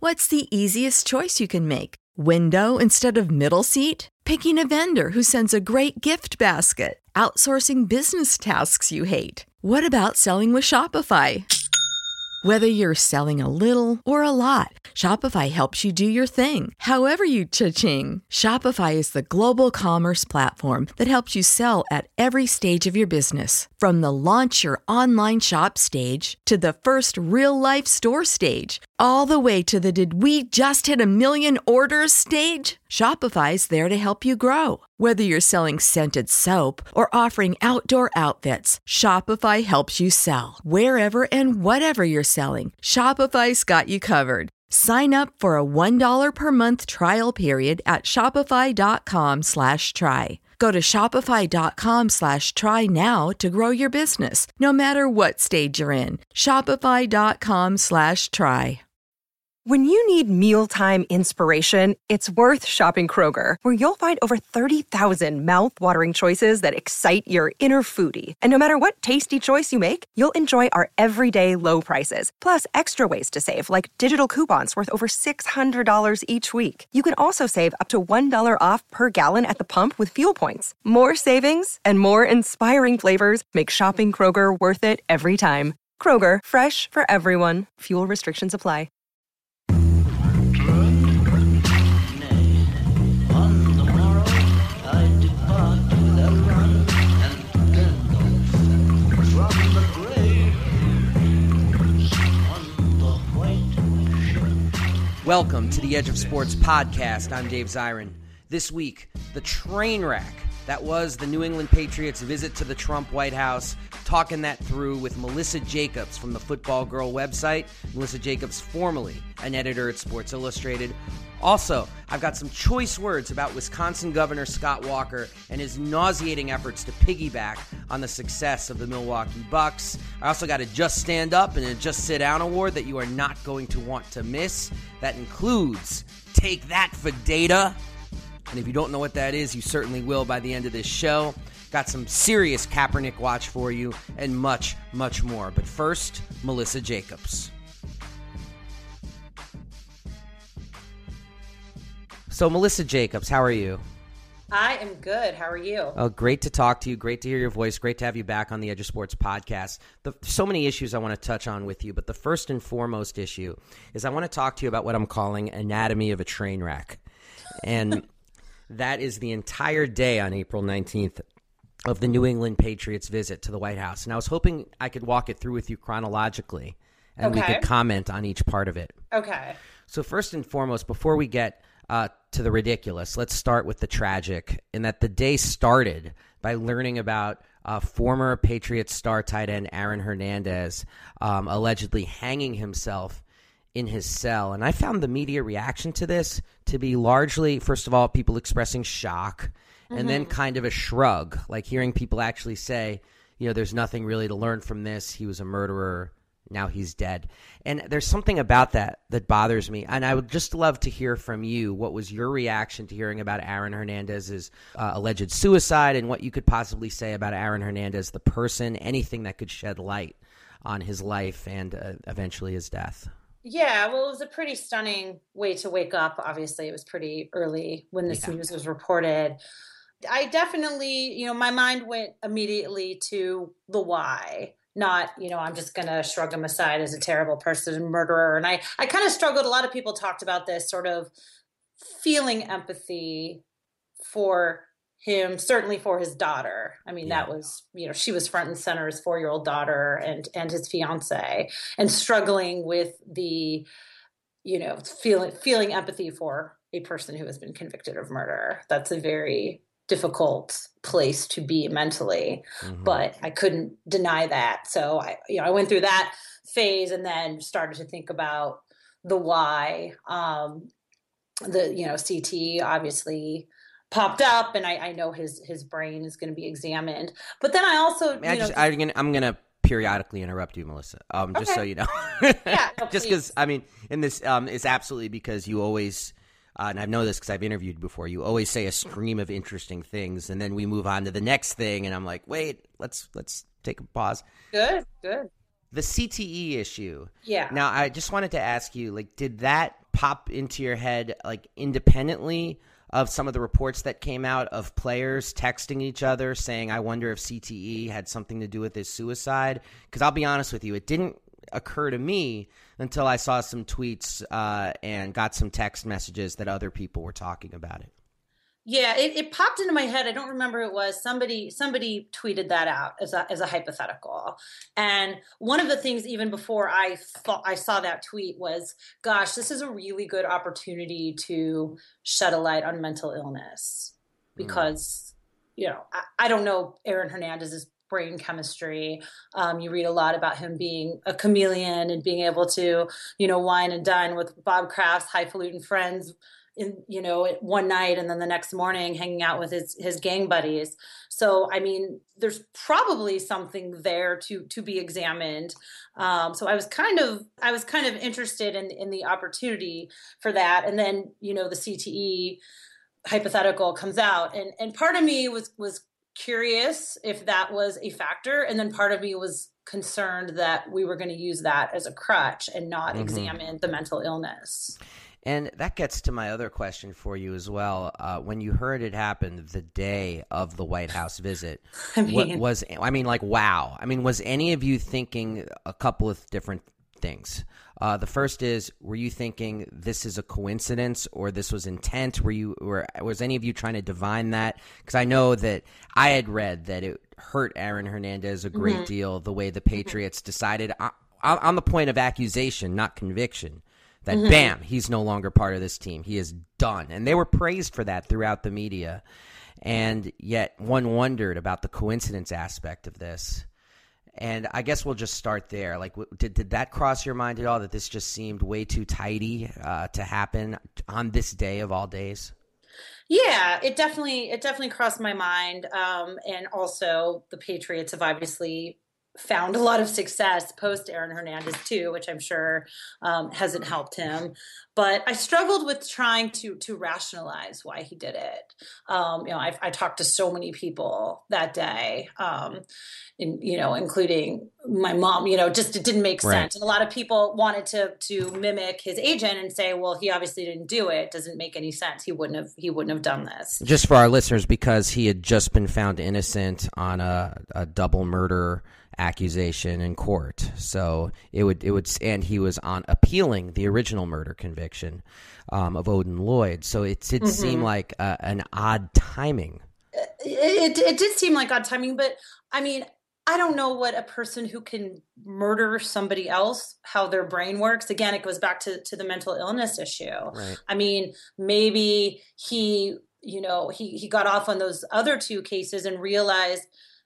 What's the easiest choice you can make? Window instead of middle seat? Picking a vendor who sends a great gift basket? Outsourcing business tasks you hate? What about selling with Shopify? Whether you're selling a little or a lot, Shopify helps you do your thing, however you cha-ching. Shopify is the global commerce platform that helps you sell at every stage of your business. From the launch your online shop stage to the first real-life store stage, all the way to the did we just hit a million orders stage. Shopify's there to help you grow. Whether you're selling scented soap or offering outdoor outfits, Shopify helps you sell. Wherever and whatever you're selling, Shopify's got you covered. Sign up for a $1 per month trial period at shopify.com/try. Go to shopify.com/try now to grow your business, no matter what stage you're in. Shopify.com/try. When you need mealtime inspiration, it's worth shopping Kroger, where you'll find over 30,000 mouth-watering choices that excite your inner foodie. And no matter what tasty choice you make, you'll enjoy our everyday low prices, plus extra ways to save, like digital coupons worth over $600 each week. You can also save up to $1 off per gallon at the pump with fuel points. More savings and more inspiring flavors make shopping Kroger worth it every time. Kroger, fresh for everyone. Fuel restrictions apply. Welcome to the Edge of Sports podcast. I'm Dave Zirin. This week, the train wreck that was the New England Patriots' visit to the Trump White House, talking that through with Melissa Jacobs from the Football Girl website. Melissa Jacobs, formerly an editor at Sports Illustrated. Also, I've got some choice words about Wisconsin Governor Scott Walker and his nauseating efforts to piggyback on the success of the Milwaukee Bucks. I also got a Just Stand Up and a Just Sit Down award that you are not going to want to miss. That includes Take That for Data. And if you don't know what that is, you certainly will by the end of this show. Got some serious Kaepernick watch for you and much, much more. But first, Melissa Jacobs. So, Melissa Jacobs, how are you? I am good. How are you? Oh, great to talk to you. Great to hear your voice. Great to have you back on the Edge of Sports podcast. So many issues I want to touch on with you, but the first and foremost issue is I want to talk to you about what I'm calling anatomy of a train wreck. And that is the entire day on April 19th of the New England Patriots visit to the White House. And I was hoping I could walk it through with you chronologically, and we could comment on each part of it. Okay. So first and foremost, before we get to the ridiculous, let's start with the tragic, in that the day started by learning about former Patriots star tight end Aaron Hernandez allegedly hanging himself in his cell. And I found the media reaction to this to be largely, first of all, people expressing shock, and then kind of a shrug, like hearing people actually say, you know, there's nothing really to learn from this. He was a murderer. Now he's dead. And there's something about that that bothers me. And I would just love to hear from you. What was your reaction to hearing about Aaron Hernandez's alleged suicide, and what you could possibly say about Aaron Hernandez, the person, anything that could shed light on his life and eventually his death? Yeah, well, it was a pretty stunning way to wake up. Obviously, it was pretty early when this news was reported. I definitely, my mind went immediately to the why. Not, I'm just going to shrug him aside as a terrible person and murderer. And I kind of struggled. A lot of people talked about this sort of feeling empathy for him, certainly for his daughter. I mean, that was, she was front and center, his 4-year-old daughter and his fiance, and struggling with the, feeling empathy for a person who has been convicted of murder. That's a very difficult place to be mentally, but I couldn't deny that. So I went through that phase and then started to think about the why. CT obviously popped up, and I know his brain is going to be examined. But then I also, I'm going to periodically interrupt you, Melissa, just so you know. Yeah, no, just because, in this, it's absolutely because you always, and I know this because I've interviewed before, you always say a stream of interesting things, and then we move on to the next thing, and I'm like, wait, let's take a pause. Good. The CTE issue. Yeah. Now, I just wanted to ask you, did that pop into your head, like independently of some of the reports that came out of players texting each other saying, I wonder if CTE had something to do with his suicide? Because I'll be honest with you, it didn't occur to me until I saw some tweets and got some text messages that other people were talking about it. Yeah, it popped into my head. I don't remember who it was. Somebody tweeted that out as a hypothetical. And one of the things, even before I saw that tweet, was, gosh, this is a really good opportunity to shed a light on mental illness. Because, I don't know Aaron Hernandez's brain chemistry. You read a lot about him being a chameleon and being able to, wine and dine with Bob Kraft's highfalutin friends one night, and then the next morning hanging out with his gang buddies. So, I mean, there's probably something there to be examined. So I was kind of interested in the opportunity for that. And then, the CTE hypothetical comes out, and part of me was curious if that was a factor. And then part of me was concerned that we were going to use that as a crutch and not examine the mental illness. And that gets to my other question for you as well. When you heard it happen the day of the White House visit, was any of you thinking a couple of different things? The first is, were you thinking this is a coincidence or this was intent? Was any of you trying to divine that? Because I know that I had read that it hurt Aaron Hernandez a great deal the way the Patriots decided on the point of accusation, not conviction, that bam, he's no longer part of this team. He is done. And they were praised for that throughout the media. And yet one wondered about the coincidence aspect of this. And I guess we'll just start there. Like, did that cross your mind at all, that this just seemed way too tidy to happen on this day of all days? Yeah, it definitely crossed my mind. And also the Patriots have obviously found a lot of success post Aaron Hernandez too, which I'm sure hasn't helped him. But I struggled with trying to rationalize why he did it. I talked to so many people that day, including my mom. Just it didn't make sense. Right. And a lot of people wanted to mimic his agent and say, well, he obviously didn't do it. It doesn't make any sense. He wouldn't have done this. Just for our listeners, because he had just been found innocent on a double murder accusation in court. So it would, and he was on appealing the original murder conviction of Odin Lloyd. So it did seem like an odd timing. It did seem like odd timing, but I mean, I don't know what a person who can murder somebody else, how their brain works. Again, it goes back to the mental illness issue. Right. I mean, maybe he got off on those other two cases and realized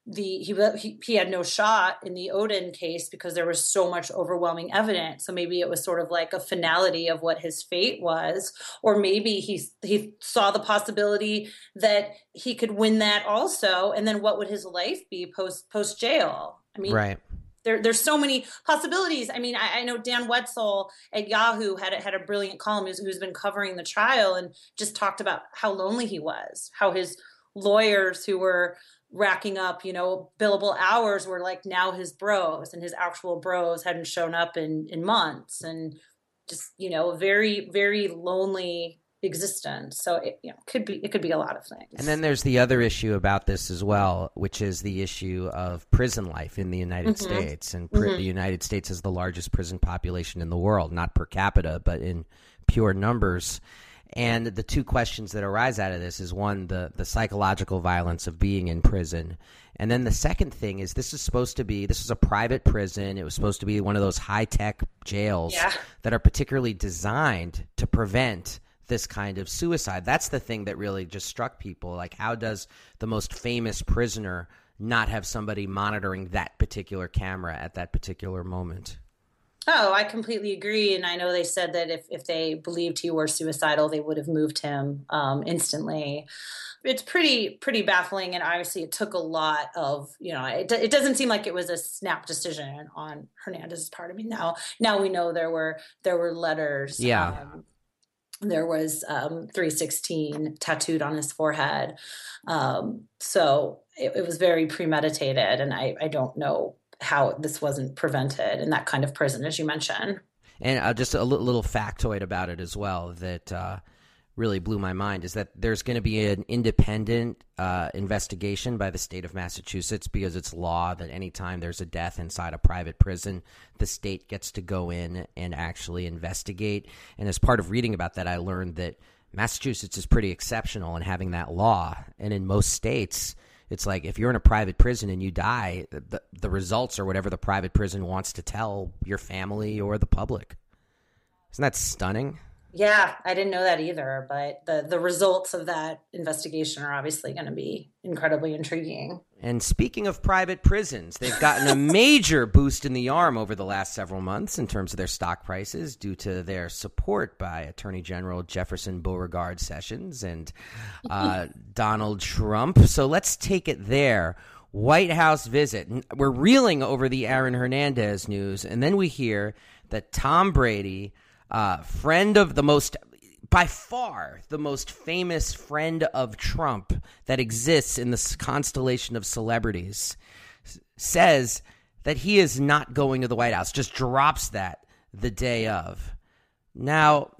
he had no shot in the Odin case because there was so much overwhelming evidence. So maybe it was sort of like a finality of what his fate was, or maybe he saw the possibility that he could win that also, and then what would his life be post jail? I mean, right. There's so many possibilities. I mean, I know Dan Wetzel at Yahoo had a brilliant column who's been covering the trial and just talked about how lonely he was, how his lawyers who were racking up, billable hours were like now his bros, and his actual bros hadn't shown up in months, and just, a very, very lonely existence. So it could be a lot of things. And then there's the other issue about this as well, which is the issue of prison life in the United States. And the United States is the largest prison population in the world, not per capita, but in pure numbers. And the two questions that arise out of this is, one, the psychological violence of being in prison. And then the second thing is, this was a private prison. It was supposed to be one of those high-tech jails that are particularly designed to prevent this kind of suicide. That's the thing that really just struck people. Like, how does the most famous prisoner not have somebody monitoring that particular camera at that particular moment? Oh, I completely agree. And I know they said that if they believed he were suicidal, they would have moved him instantly. It's pretty baffling. And obviously it took a lot of, it doesn't seem like it was a snap decision on Hernandez's part. I mean, now we know there were letters. Yeah. There was 316 tattooed on his forehead. So it was very premeditated. And I don't know how this wasn't prevented in that kind of prison, as you mentioned. And just a little factoid about it as well that really blew my mind is that there's going to be an independent investigation by the state of Massachusetts, because it's law that anytime there's a death inside a private prison, the state gets to go in and actually investigate. And as part of reading about that, I learned that Massachusetts is pretty exceptional in having that law. And in most states, it's like if you're in a private prison and you die, the results are whatever the private prison wants to tell your family or the public. Isn't that stunning? Yeah, I didn't know that either, but the results of that investigation are obviously going to be incredibly intriguing. And speaking of private prisons, they've gotten a major boost in the arm over the last several months in terms of their stock prices due to their support by Attorney General Jefferson Beauregard Sessions and Donald Trump. So let's take it there. White House visit. We're reeling over the Aaron Hernandez news, and then we hear that Tom Brady, friend of the most, by far, the most famous friend of Trump that exists in this constellation of celebrities, says that he is not going to the White House, just drops that the day of. Now,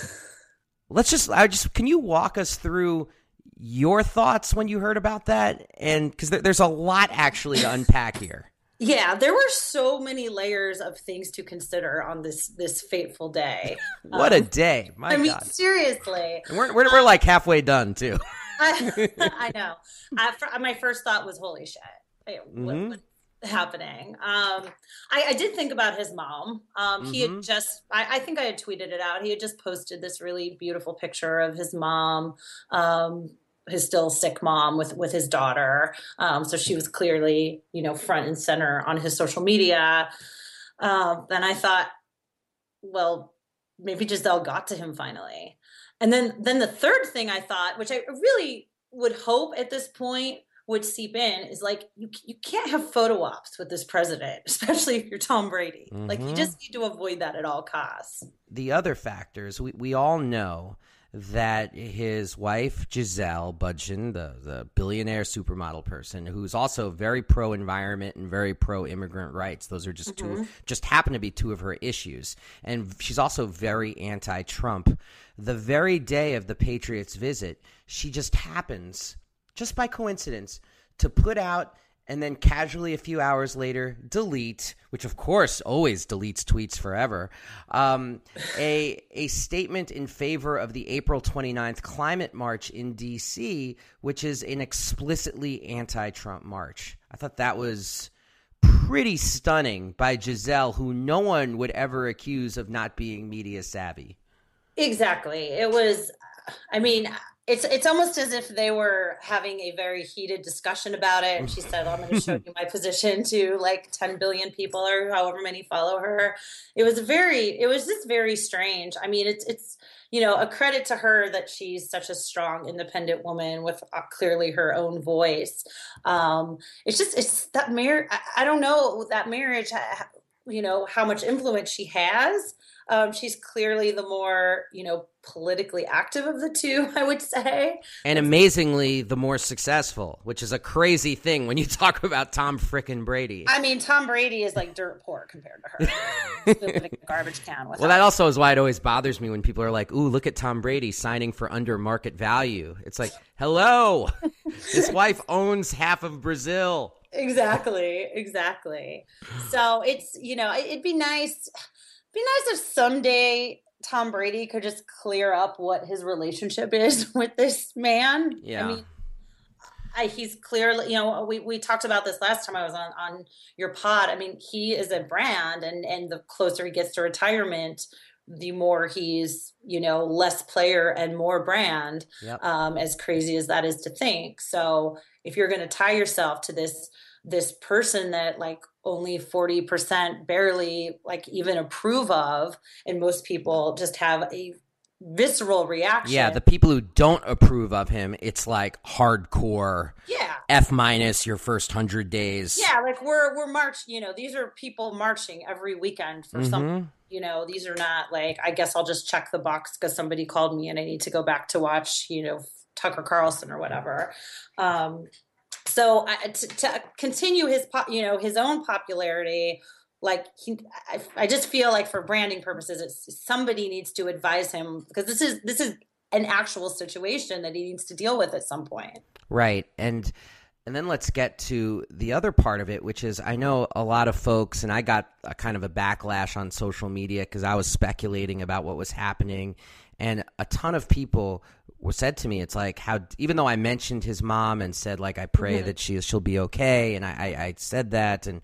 can you walk us through your thoughts when you heard about that? And because there's a lot actually to unpack here. Yeah, there were so many layers of things to consider on this fateful day. What a day! My God. I mean, seriously. And we're like halfway done too. I know. My first thought was, "Holy shit! What's happening?" I did think about his mom. He had just, I think I had tweeted it out. He had just posted this really beautiful picture of his mom. His still sick mom with his daughter. So she was clearly, front and center on his social media. Then I thought, well, maybe Giselle got to him finally. And then the third thing I thought, which I really would hope at this point would seep in, is like, you can't have photo ops with this president, especially if you're Tom Brady. Like, you just need to avoid that at all costs. The other factors, we all know that his wife, Giselle Bundchen, the billionaire supermodel person, who's also very pro-environment and very pro-immigrant rights. Those are just happen to be two of her issues. And she's also very anti-Trump. The very day of the Patriots visit, she just happens, just by coincidence, to put out and then casually a few hours later delete, which of course always deletes tweets forever, a statement in favor of the April 29th climate march in D.C., which is an explicitly anti-Trump march. I thought that was pretty stunning by Giselle, who no one would ever accuse of not being media savvy. Exactly. It was, I mean, it's almost as if they were having a very heated discussion about it. And she said, I'm going to show you my position to like 10 billion people or however many follow her. It was just very strange. I mean, it's a credit to her that she's such a strong, independent woman with clearly her own voice. It's that marriage. I don't know that marriage, how much influence she has. She's clearly the more, politically active of the two, I would say. And amazingly, the more successful, which is a crazy thing when you talk about Tom frickin' Brady. I mean, Tom Brady is like dirt poor compared to her. He's living in a garbage can with her. That also is why it always bothers me when people are like, ooh, look at Tom Brady signing for under market value. It's like, hello, his wife owns half of Brazil. Exactly. So it's, it'd be nice if someday Tom Brady could just clear up what his relationship is with this man. Yeah. I mean, he's clearly, we talked about this last time I was on your pod. I mean, he is a brand, and the closer he gets to retirement, the more he's, less player and more brand. Yep. As crazy as that is to think. So if you're going to tie yourself to this person that like only 40% barely like even approve of, and most people just have a visceral reaction. Yeah, the people who don't approve of him, it's like hardcore. Yeah. F- your first 100 days. Yeah, like we're marching, these are people marching every weekend for something. These are not like, I guess I'll just check the box because somebody called me and I need to go back to watch, Tucker Carlson or whatever. So to continue his own popularity, like I just feel like for branding purposes, somebody needs to advise him, because this is an actual situation that he needs to deal with at some point. Right. And then let's get to the other part of it, which is, I know a lot of folks, and I got a kind of a backlash on social media because I was speculating about what was happening. And a ton of people said to me, it's like, how, even though I mentioned his mom and said, like, I pray that she'll be okay. And I said that. And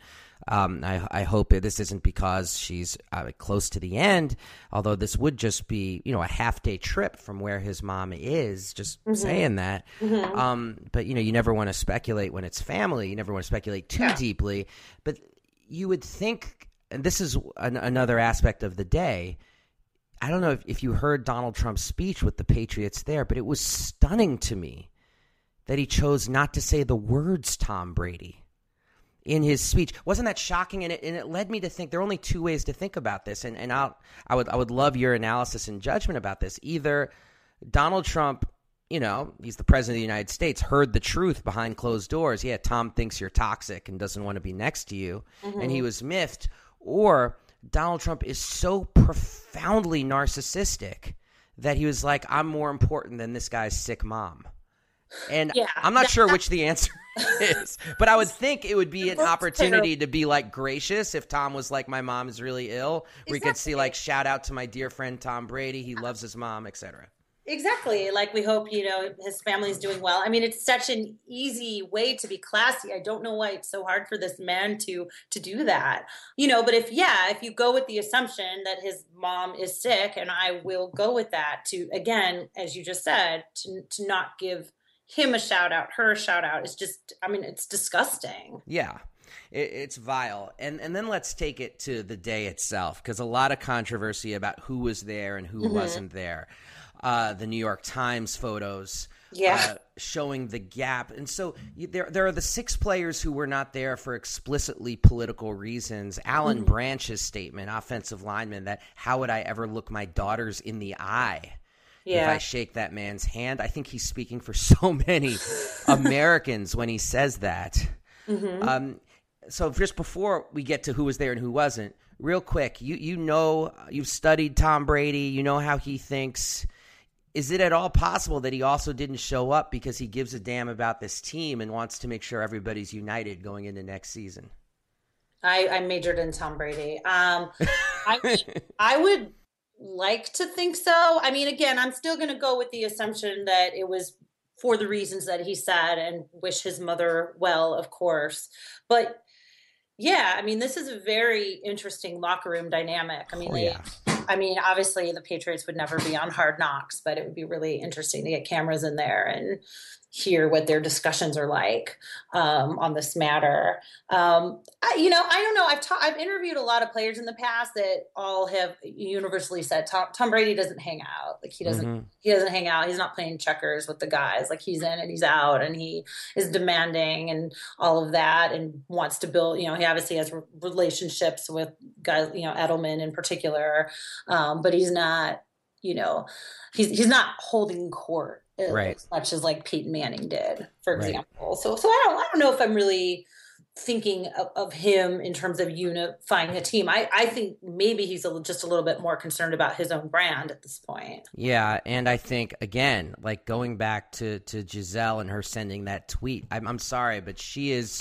I hope this isn't because she's close to the end, although this would just be, a half-day trip from where his mom is, just saying that. But, you never want to speculate when it's family. You never want to speculate too deeply. But you would think, and this is another aspect of the day, I don't know if you heard Donald Trump's speech with the Patriots there, but it was stunning to me that he chose not to say the words Tom Brady in his speech. Wasn't that shocking? And it led me to think there are only two ways to think about this. And I would love your analysis and judgment about this. Either Donald Trump, he's the president of the United States, heard the truth behind closed doors. Yeah, Tom thinks you're toxic and doesn't want to be next to you. And he was miffed. Or Donald Trump is so profoundly narcissistic that he was like, I'm more important than this guy's sick mom. And I'm not sure which the answer is, but I would think it would be an opportunity to be like gracious if Tom was like, my mom is really ill. We could see like, shout out to my dear friend Tom Brady. He loves his mom, etc. Exactly. Like, we hope, his family's doing well. I mean, it's such an easy way to be classy. I don't know why it's so hard for this man to do that, but if you go with the assumption that his mom is sick, and I will go with that, to, again, as you just said, to not give him a shout out, her a shout out, is just, it's disgusting. Yeah. It's vile. And then let's take it to the day itself, because a lot of controversy about who was there and who wasn't there. The New York Times photos showing the gap. And so there are the 6 players who were not there for explicitly political reasons. Alan Branch's statement, offensive lineman, that how would I ever look my daughters in the eye if I shake that man's hand? I think he's speaking for so many Americans when he says that. So just before we get to who was there and who wasn't, real quick, you've studied Tom Brady, you know how he thinks. Is it at all possible that he also didn't show up because he gives a damn about this team and wants to make sure everybody's united going into next season? I majored in Tom Brady. I would like to think so. Again, I'm still going to go with the assumption that it was for the reasons that he said, and wish his mother well, of course. But yeah, this is a very interesting locker room dynamic. Obviously the Patriots would never be on Hard Knocks, but it would be really interesting to get cameras in there and hear what their discussions are like on this matter. I don't know. I've interviewed a lot of players in the past that all have universally said Tom Brady doesn't hang out. Like, he doesn't hang out. He's not playing checkers with the guys. Like, he's in and he's out, and he is demanding and all of that, and wants to build, he obviously has relationships with guys, Edelman in particular. But he's not, he's not holding court as much as like Peyton Manning did, for example. So I don't know if I'm really thinking of him in terms of unifying the team. I think maybe he's just a little bit more concerned about his own brand at this point. Yeah, and I think, again, like going back to Gisele and her sending that tweet, I'm sorry, but she has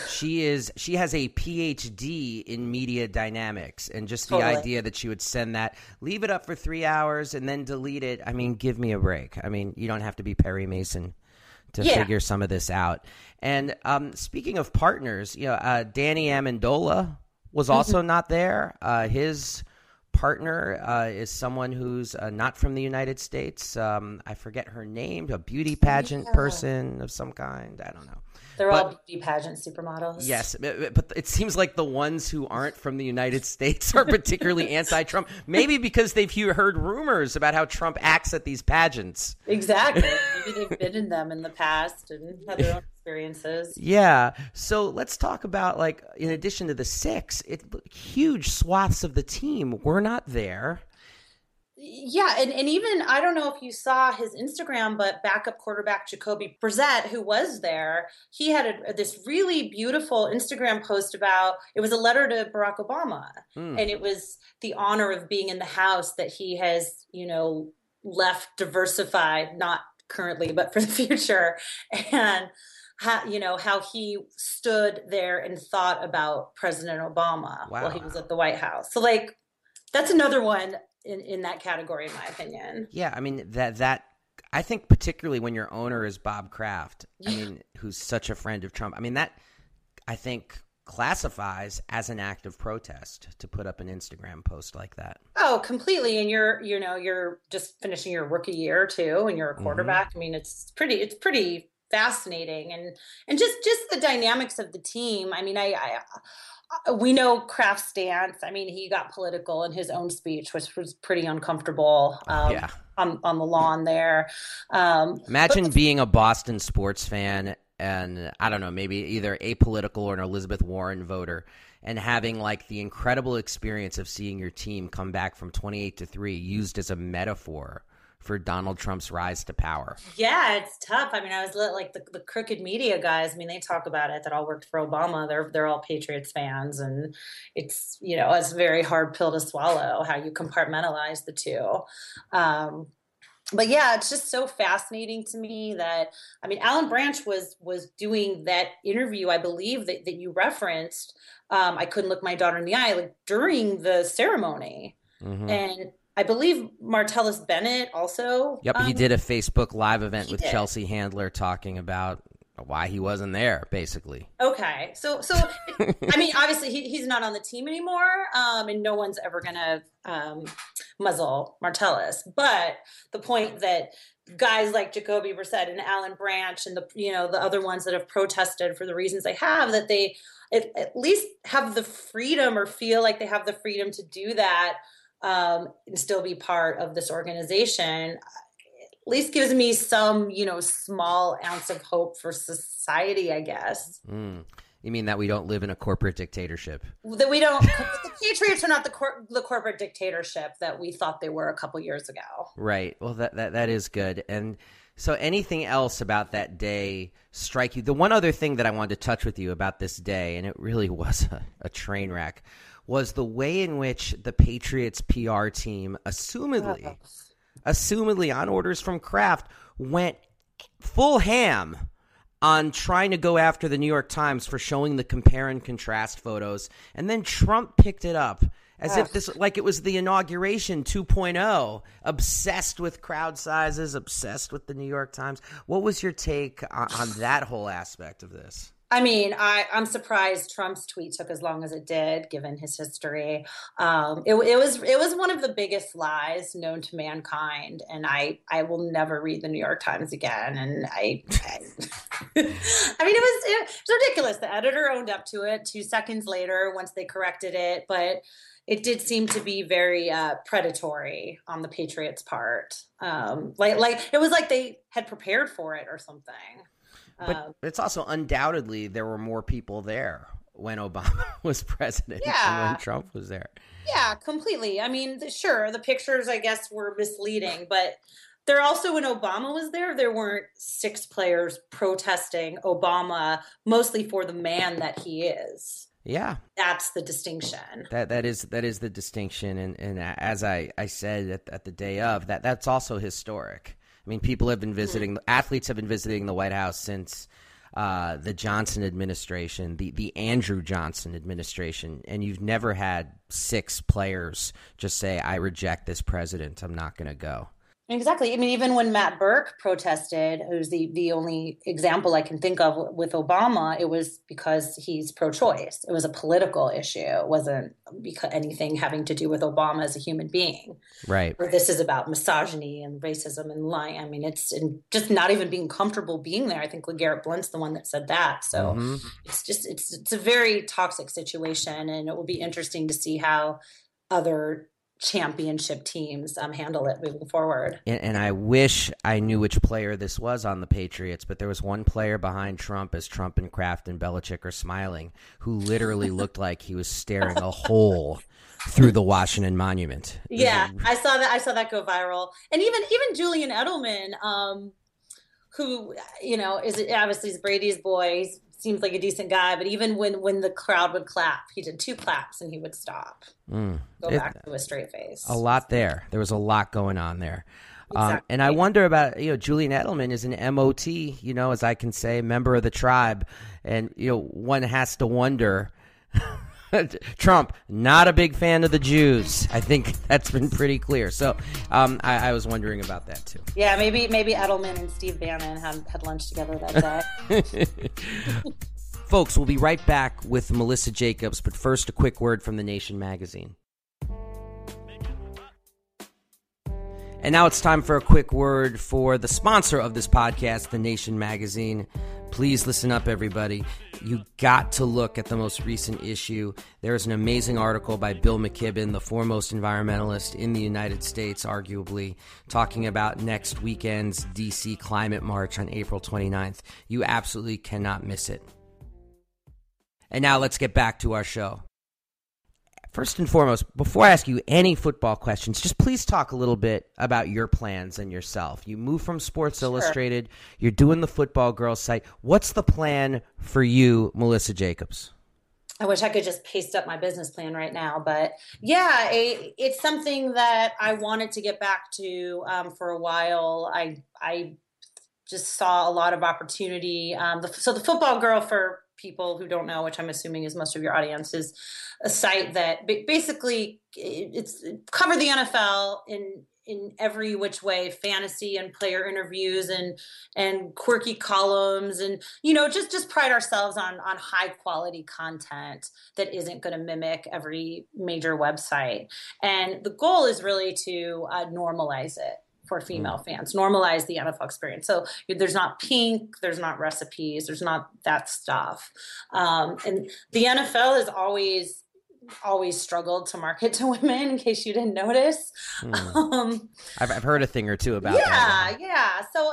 a PhD in media dynamics, and just the idea that she would send that, leave it up for 3 hours and then delete it. Give me a break. You don't have to be Perry Mason to figure some of this out. And speaking of partners, Danny Amendola was also not there. His partner is someone who's not from the United States. I forget her name, a beauty pageant person of some kind. I don't know. They're all beauty pageant supermodels. Yes, but it seems like the ones who aren't from the United States are particularly anti-Trump. Maybe because they've heard rumors about how Trump acts at these pageants. Exactly. Maybe they've been in them in the past and had their own experiences. Yeah. So let's talk about, like, in addition to the 6, huge swaths of the team were not there. Yeah, and even, I don't know if you saw his Instagram, but backup quarterback Jacoby Brissett, who was there, he had this really beautiful Instagram post about, it was a letter to Barack Obama. And it was the honor of being in the House that he has, left diversified, not currently, but for the future. And how he stood there and thought about President Obama while he was at the White House. So that's another one in that category, in my opinion. Yeah, I mean, that I think particularly when your owner is Bob Kraft, who's such a friend of Trump, that I think classifies as an act of protest to put up an Instagram post like that. Oh, completely. And you're just finishing your rookie year too, and you're a quarterback. It's pretty fascinating, and just the dynamics of the team. We know Kraft's stance. He got political in his own speech, which was pretty uncomfortable on the lawn there. Imagine being a Boston sports fan and, I don't know, maybe either apolitical or an Elizabeth Warren voter, and having the incredible experience of seeing your team come back from 28-3 used as a metaphor for Donald Trump's rise to power. Yeah, it's tough. I was the crooked media guys. they talk about it, that all worked for Obama. They're all Patriots fans, and it's it's a very hard pill to swallow how you compartmentalize the two. But yeah, it's just so fascinating to me that Alan Branch was doing that interview, I believe that you referenced. I couldn't look my daughter in the eye during the ceremony, and I believe Martellus Bennett also. Yep, he did a Facebook Live event with Chelsea Handler talking about why he wasn't there, basically. Okay, so obviously he's not on the team anymore, and no one's ever gonna muzzle Martellus. But the point that guys like Jacoby Brissett and Alan Branch and the other ones that have protested for the reasons they have, that they at least have the freedom, or feel like they have the freedom to do that. And still be part of this organization, at least gives me some, small ounce of hope for society, I guess. You mean that we don't live in a corporate dictatorship? That we don't. The Patriots are not the corporate dictatorship that we thought they were a couple years ago. Right. Well, that is good. And so, anything else about that day strike you? The one other thing that I wanted to touch with you about this day, and it really was a train wreck, was the way in which the Patriots PR team, assumedly on orders from Kraft, went full ham on trying to go after the New York Times for showing the compare and contrast photos. And then Trump picked it up as if it was the inauguration 2.0, obsessed with crowd sizes, obsessed with the New York Times. What was your take on that whole aspect of this? I'm surprised Trump's tweet took as long as it did, given his history. It was one of the biggest lies known to mankind, and I will never read the New York Times again. And it was ridiculous. The editor owned up to it 2 seconds later once they corrected it, but it did seem to be very predatory on the Patriots' part. It was like they had prepared for it or something. But it's also undoubtedly there were more people there when Obama was president than when Trump was there. Yeah, completely. Sure, the pictures, I guess, were misleading, but there also, when Obama was there weren't 6 players protesting Obama, mostly for the man that he is. Yeah. That's the distinction. That is the distinction. And as I said at the day of, that's also historic. People have been visiting, athletes have been visiting the White House since the Johnson administration, the Andrew Johnson administration, and you've never had 6 players just say, I reject this president, I'm not going to go. Exactly. Even when Matt Burke protested, who's the only example I can think of with Obama, it was because he's pro-choice. It was a political issue. It wasn't because anything having to do with Obama as a human being. Right. Where this is about misogyny and racism and lying. It's just not even being comfortable being there. I think LeGarrette Blunt's the one that said that. So it's a very toxic situation, and it will be interesting to see how other championship teams handle it moving forward. And I wish I knew which player this was on the Patriots, but there was one player behind Trump, as Trump and Kraft and Belichick are smiling, who literally looked like he was staring a hole through the Washington Monument. Yeah, I saw that go viral. And even Julian Edelman, who, is obviously Brady's boy. He seems like a decent guy, but even when the crowd would clap, he did 2 claps and he would stop. Go back to a straight face. A lot there. There was a lot going on there. Exactly. And I wonder about, Julian Edelman is an MOT, as I can say, member of the tribe. And, one has to wonder, Trump, not a big fan of the Jews. I think that's been pretty clear. So I was wondering about that, too. Yeah, maybe Edelman and Steve Bannon had lunch together that day. Folks, we'll be right back with Melissa Jacobs. But first, a quick word from The Nation magazine. And now it's time for a quick word for the sponsor of this podcast, The Nation magazine. Please listen up, everybody. You got to look at the most recent issue. There is an amazing article by Bill McKibben, the foremost environmentalist in the United States, arguably, talking about next weekend's D.C. Climate March on April 29th. You absolutely cannot miss it. And now let's get back to our show. First and foremost, before I ask you any football questions, just please talk a little bit about your plans and yourself. You moved from Sports Illustrated. You're doing the Football Girls site. What's the plan for you, Melissa Jacobs? I wish I could just paste up my business plan right now, but yeah, it's something that I wanted to get back to for a while. I just saw a lot of opportunity. So the Football Girl, for people who don't know, which I'm assuming is most of your audience, is a site that basically it's covered the NFL in every which way, fantasy and player interviews and quirky columns, and just pride ourselves on high quality content that isn't going to mimic every major website. And the goal is really to normalize it for female fans, normalize the NFL experience. So there's not pink, there's not recipes, there's not that stuff. And the NFL has always struggled to market to women, in case you didn't notice. I've heard a thing or two about that. Yeah. So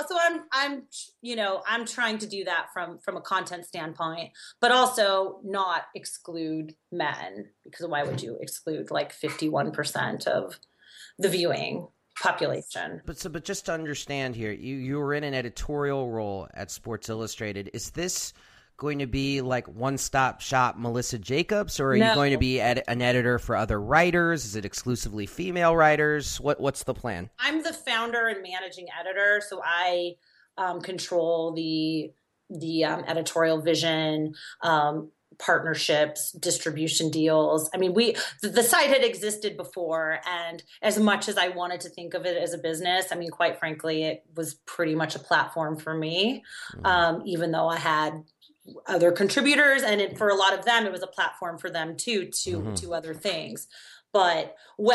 I'm trying to do that from a content standpoint, but also not exclude men, because why would you exclude like 51% of the viewing population? But just to understand here, you were in an editorial role at Sports Illustrated. Is this going to be like one-stop shop Melissa Jacobs, or are you going to be an editor for other writers? Is it exclusively female writers? What's the plan? I'm the founder and managing editor, so I control the editorial vision, partnerships, distribution deals. I mean, the site had existed before, and as much as I wanted to think of it as a business, I mean, quite frankly, it was pretty much a platform for me, even though I had other contributors, and for a lot of them, it was a platform for them too, to other things. But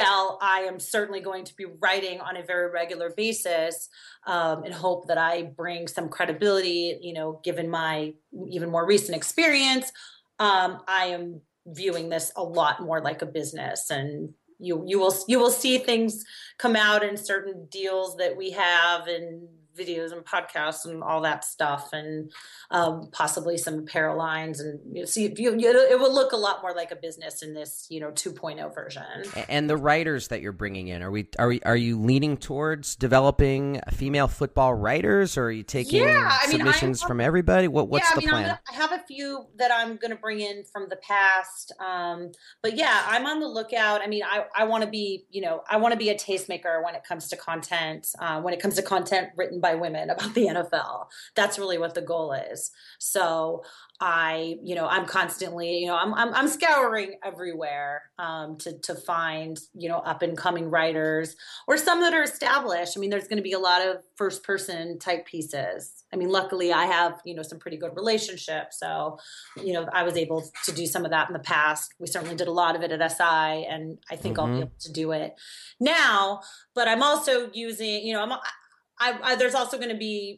I am certainly going to be writing on a very regular basis, and hope that I bring some credibility, given my even more recent experience. I am viewing this a lot more like a business, and you will see things come out in certain deals that we have, and videos and podcasts and all that stuff, and possibly some apparel lines, and it will look a lot more like a business in this 2.0 version. And the writers that you're bringing in, are you leaning towards developing female football writers, or are you taking submissions from everybody? What's the plan? I have a few that I'm going to bring in from the past, but yeah, I'm on the lookout. I mean, I want to be I want to be a tastemaker when it comes to content, written by women about the NFL. That's really what the goal is. So I'm constantly, I'm scouring everywhere to find, up and coming writers, or some that are established. I mean, there's going to be a lot of first person type pieces. I mean, luckily I have, some pretty good relationships. So, I was able to do some of that in the past. We certainly did a lot of it at SI, and I think I'll be able to do it now. But I'm also using, there's also going to be,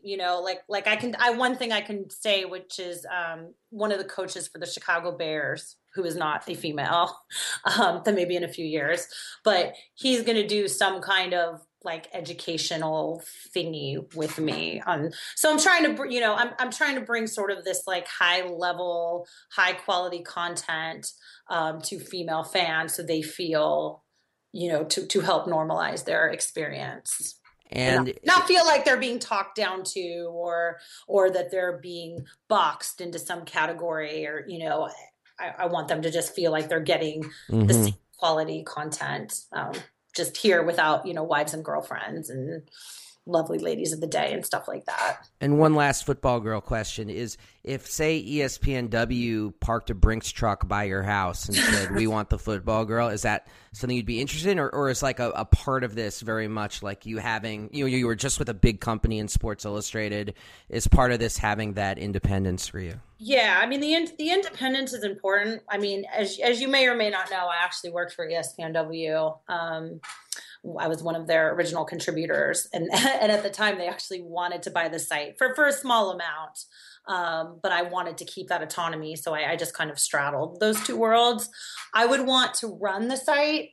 one thing I can say, which is one of the coaches for the Chicago Bears, who is not a female, that maybe in a few years, but he's going to do some kind of like educational thingy with me. So I'm trying to, I'm trying to bring sort of this like high level, high quality content to female fans so they feel, to help normalize their experience. And not feel like they're being talked down to or that they're being boxed into some category or, I want them to just feel like they're getting the same quality content just here without, wives and girlfriends and lovely ladies of the day and stuff like that. And one last football girl question is, if, say, ESPNW parked a Brinks truck by your house and said, we want the football girl, is that something you'd be interested in? Or is like a part of this very much like you having, you were just with a big company in Sports Illustrated, is part of this having that independence for you? Yeah, I mean, the independence is important. I mean, as you may or may not know, I actually worked for ESPNW. I was one of their original contributors. And at the time, they actually wanted to buy the site for a small amount. But I wanted to keep that autonomy. So I just kind of straddled those two worlds. I would want to run the site.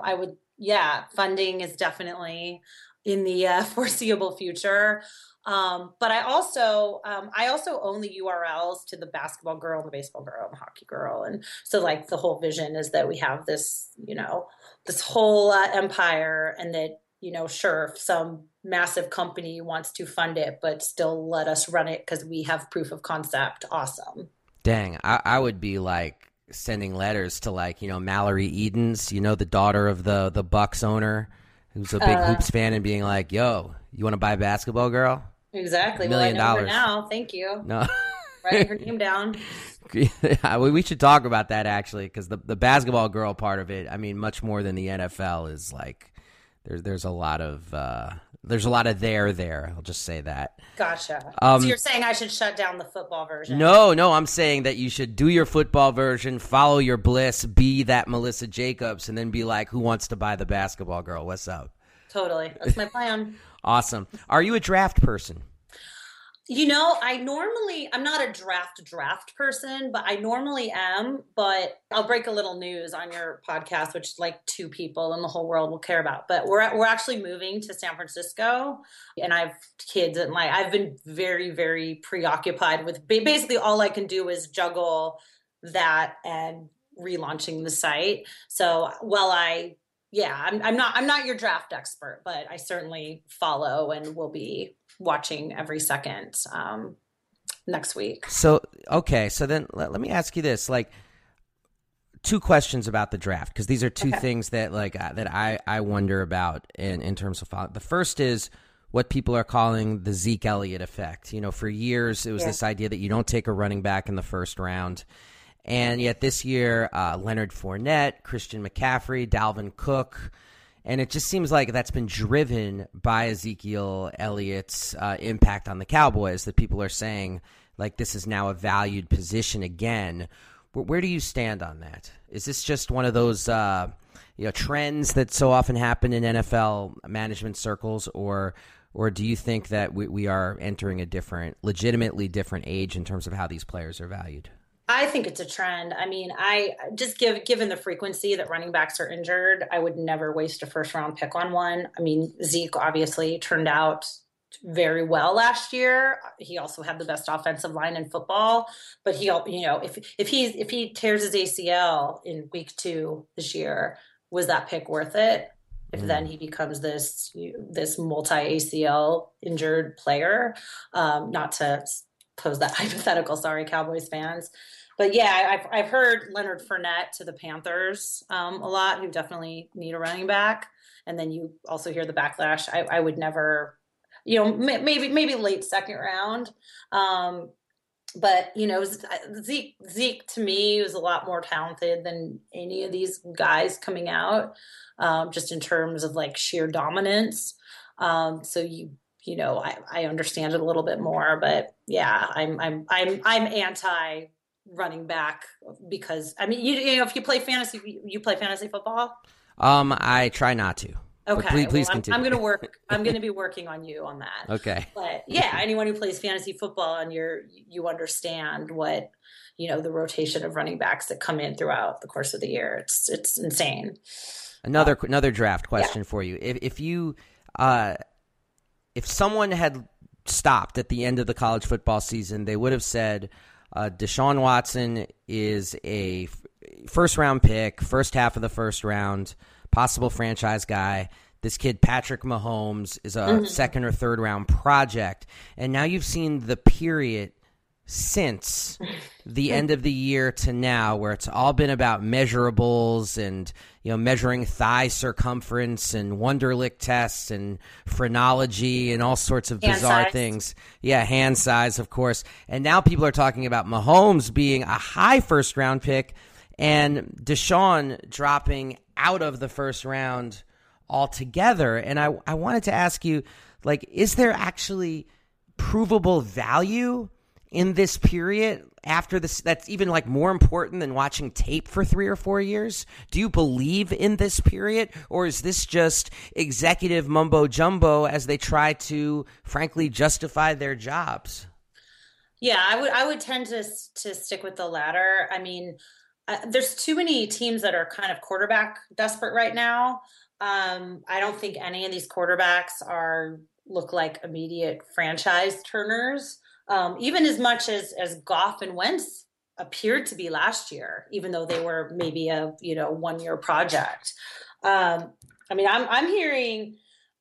Funding is definitely in the foreseeable future. But I also own the URLs to the basketball girl, the baseball girl, and the hockey girl. And so like the whole vision is that we have this, this whole empire, and that, sure, if some massive company wants to fund it, but still let us run it because we have proof of concept. Awesome. Dang, I would be like sending letters to like, Mallory Edens, the daughter of the Bucks owner who's a big hoops fan, and being like, yo, you want to buy Basketball Girl? Exactly. $1 million. Well, I know her now. Thank you. No. Writing her name down. Yeah, we should talk about that actually, because the Basketball Girl part of it, I mean, much more than the NFL, is like there's a lot of there. I'll just say that. Gotcha. So you're saying I should shut down the football version? No, I'm saying that you should do your football version, follow your bliss, be that Melissa Jacobs, and then be like, who wants to buy the Basketball Girl? What's up? Totally. That's my plan. Awesome. Are you a draft person? I'm not a draft person, but I normally am. But I'll break a little news on your podcast, which like 2 people in the whole world will care about. But we're actually moving to San Francisco, and I have kids, and like I've been very, very preoccupied with basically all I can do is juggle that and relaunching the site. So while I'm not your draft expert, but I certainly follow and will be watching every second next week. So then let me ask you this, like 2 questions about the draft, because these are 2 things that like that I wonder about in terms of follow. The first is what people are calling the Zeke Elliott effect. For years it was this idea that you don't take a running back in the first round. And yet this year, Leonard Fournette, Christian McCaffrey, Dalvin Cook, and it just seems like that's been driven by Ezekiel Elliott's impact on the Cowboys, that people are saying, like, this is now a valued position again. Where do you stand on that? Is this just one of those trends that so often happen in NFL management circles, or do you think that we are entering a legitimately different age in terms of how these players are valued? I think it's a trend. I mean, I just given the frequency that running backs are injured, I would never waste a first round pick on one. I mean, Zeke obviously turned out very well last year. He also had the best offensive line in football, but if he tears his ACL in week 2 this year, was that pick worth it? If then he becomes this multi ACL injured player, not to pose that hypothetical, sorry, Cowboys fans. But yeah, I've heard Leonard Fournette to the Panthers a lot, who definitely need a running back. And then you also hear the backlash. I would never, maybe late second round. But Zeke to me was a lot more talented than any of these guys coming out, just in terms of like sheer dominance. So I understand it a little bit more, but yeah, I'm anti running back, because I mean, if you play fantasy, you play fantasy football. I try not to. Okay, please continue. I'm going to be working on you on that. Okay. But yeah, anyone who plays fantasy football, and you understand what, the rotation of running backs that come in throughout the course of the year. It's insane. Another draft question for you. If you if someone had stopped at the end of the college football season, they would have said Deshaun Watson is a first-round pick, first half of the first round, possible franchise guy. This kid, Patrick Mahomes, is a second or third round project. And now you've seen the period since the end of the year to now where it's all been about measurables and, measuring thigh circumference and Wonderlic tests and phrenology and all sorts of bizarre things. Yeah, hand size, of course. And now people are talking about Mahomes being a high first round pick and Deshaun dropping out of the first round altogether. And I wanted to ask you, is there actually provable value in this period after this that's even more important than watching tape for 3 or 4 years? Do you believe in this period, or is this just executive mumbo jumbo as they try to frankly justify their jobs? Yeah, I would tend to stick with the latter. I mean, there's too many teams that are kind of quarterback desperate right now. I don't think any of these quarterbacks look like immediate franchise turners. Even as much as Goff and Wentz appeared to be last year, even though they were maybe a 1 year project. I mean, I'm hearing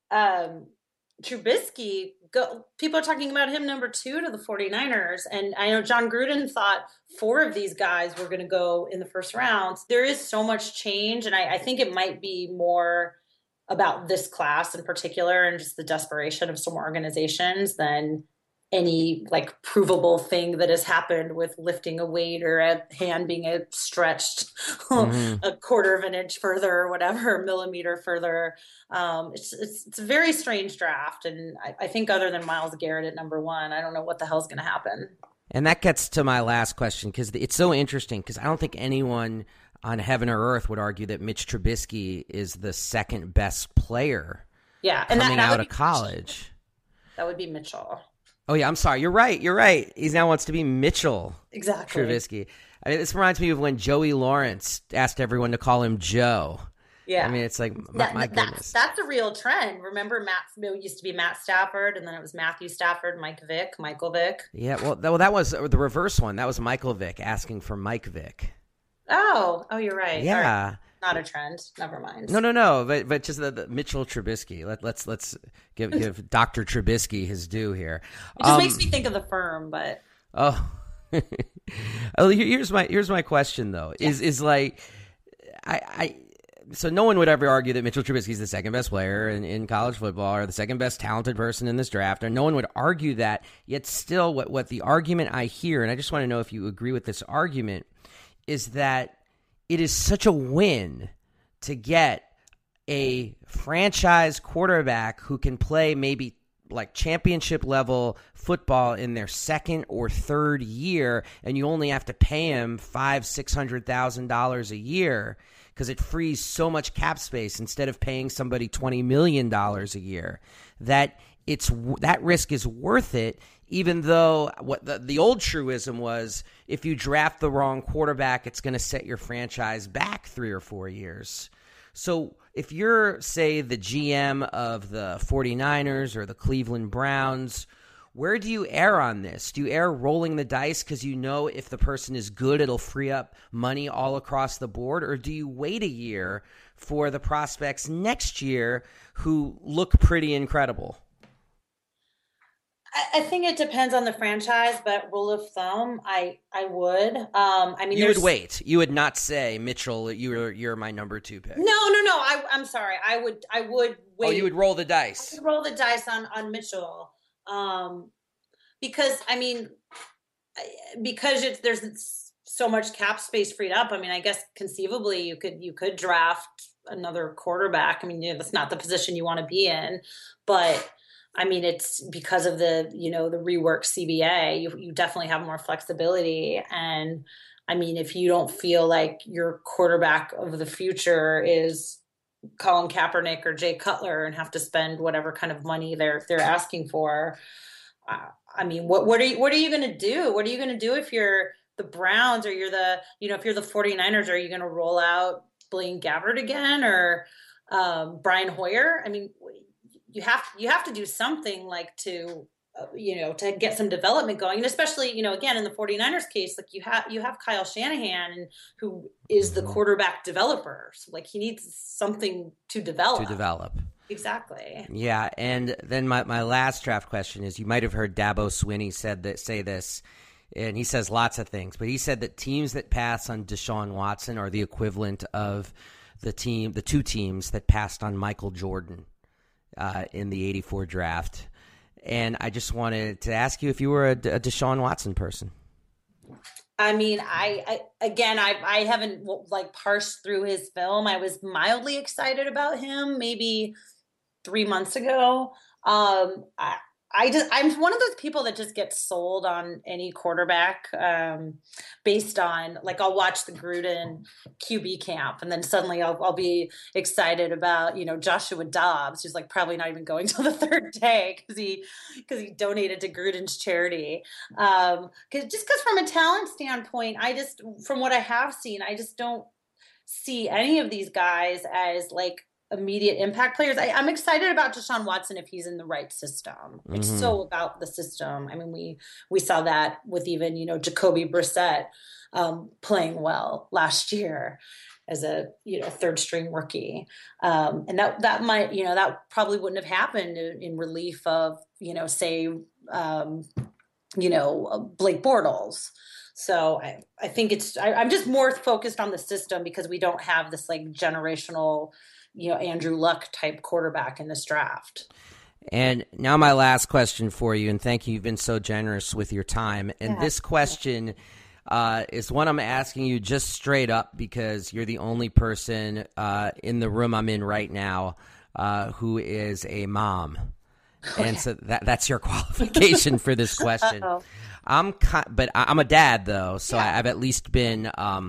Trubisky go. People are talking about him number 2 to the 49ers, and I know John Gruden thought 4 of these guys were going to go in the first round. There is so much change, and I think it might be more about this class in particular and just the desperation of some organizations than any provable thing that has happened with lifting a weight or a hand being stretched a quarter of an inch further or whatever, millimeter further. It's a very strange draft. And I think other than Myles Garrett at number 1, I don't know what the hell's going to happen. And that gets to my last question, because it's so interesting, because I don't think anyone on heaven or earth would argue that Mitch Trubisky is the second best player coming out of college. That would be Mitchell. Oh, yeah, I'm sorry. You're right. He now wants to be Mitchell. Exactly. Trubisky. I mean, this reminds me of when Joey Lawrence asked everyone to call him Joe. Yeah. I mean, it's like, my goodness. That's a real trend. Remember, it used to be Matt Stafford, and then it was Matthew Stafford, Michael Vick. Yeah, well, that was the reverse one. That was Michael Vick asking for Mike Vick. Oh, you're right. Yeah. Right. Not a trend. Never mind. No. But just the Mitchell Trubisky. Let's give Dr. Trubisky his due here. It just makes me think of the firm, but here's my question though. Yeah. So no one would ever argue that Mitchell Trubisky is the second best player in college football or the second best talented person in this draft, and no one would argue that. Yet still, what the argument I hear, and I just want to know if you agree with this argument, is that it is such a win to get a franchise quarterback who can play maybe championship level football in their second or third year, and you only have to pay him $500,000-$600,000 a year because it frees so much cap space instead of paying somebody $20 million a year. That risk is worth it. Even though what the old truism was, if you draft the wrong quarterback, it's going to set your franchise back 3 or 4 years. So if you're, say, the GM of the 49ers or the Cleveland Browns, where do you err on this? Do you err rolling the dice because you know if the person is good, it'll free up money all across the board? Or do you wait a year for the prospects next year who look pretty incredible? I think it depends on the franchise, but rule of thumb, I would. You would wait. You would not say, Mitchell, you're my number 2 pick. No. I'm sorry. I would wait. Oh, you would roll the dice. I would roll the dice on Mitchell, because there's so much cap space freed up. I mean, I guess conceivably you could draft another quarterback. I mean, that's not the position you want to be in, but. I mean, it's because of the rework CBA, you definitely have more flexibility. And I mean, if you don't feel like your quarterback of the future is Colin Kaepernick or Jay Cutler and have to spend whatever kind of money they're asking for, I mean, what are you going to do? What are you going to do if you're the Browns or if you're the 49ers? Are you going to roll out Blaine Gabbert again or Brian Hoyer? I mean, you have to do something like to to get some development going. And especially, again, in the 49ers case, like you have Kyle Shanahan, who is the quarterback developer. So like he needs something to develop. Exactly. Yeah. And then my last draft question is, you might have heard Dabo Swinney say this, and he says lots of things, but he said that teams that pass on Deshaun Watson are the equivalent of the two teams that passed on Michael Jordan in the 84 draft. And I just wanted to ask you if you were a Deshaun Watson person. I mean, I haven't like parsed through his film. I was mildly excited about him maybe 3 months ago. I'm one of those people that just gets sold on any quarterback based on, like, I'll watch the Gruden QB camp and then suddenly I'll be excited about, Joshua Dobbs, who's like probably not even going till the third day because he donated to Gruden's charity. Because from a talent standpoint, from what I have seen, I just don't see any of these guys as like immediate impact players. I'm excited about Deshaun Watson if he's in the right system. It's so about the system. I mean, we saw that with even, Jacoby Brissett playing well last year as a, third string rookie. And that might, that probably wouldn't have happened in relief of, say, Blake Bortles. So I think I'm just more focused on the system because we don't have this like generational, Andrew Luck type quarterback in this draft. And now my last question for you, and thank you. You've been so generous with your time. And this question is one I'm asking you just straight up because you're the only person in the room I'm in right now who is a mom. Okay. And so that's your qualification for this question. But I'm a dad, though, so I've at least been,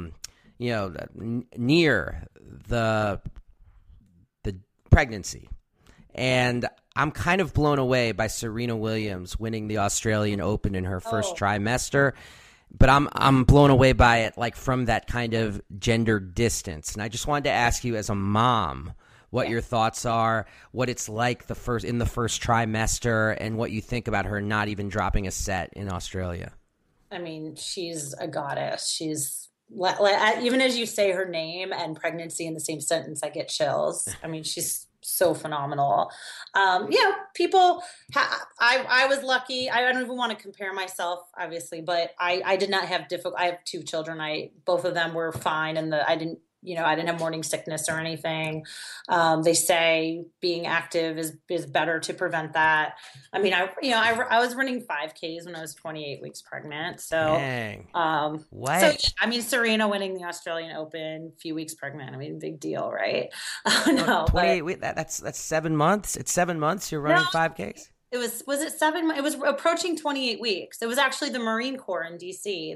near the pregnancy. And I'm kind of blown away by Serena Williams winning the Australian Open in her first trimester. But I'm blown away by it, like from that kind of gender distance. And I just wanted to ask you, as a mom, what your thoughts are, what it's like in the first trimester, and what you think about her not even dropping a set in Australia. I mean, she's a goddess. She's even as you say her name and pregnancy in the same sentence, I get chills. I mean, she's so phenomenal. People. I was lucky. I don't even want to compare myself, obviously, but I did not have I have two children. Both of them were fine, and I didn't have morning sickness or anything. They say being active is better to prevent that. I mean, I was running 5Ks when I was 28 weeks pregnant. So, dang. What? So, I mean, Serena winning the Australian Open, a few weeks pregnant. I mean, big deal, right? No, 28. That's 7 months. It's 7 months. You're running 5Ks. Was it 7? It was approaching 28 weeks. It was actually the Marine Corps in DC.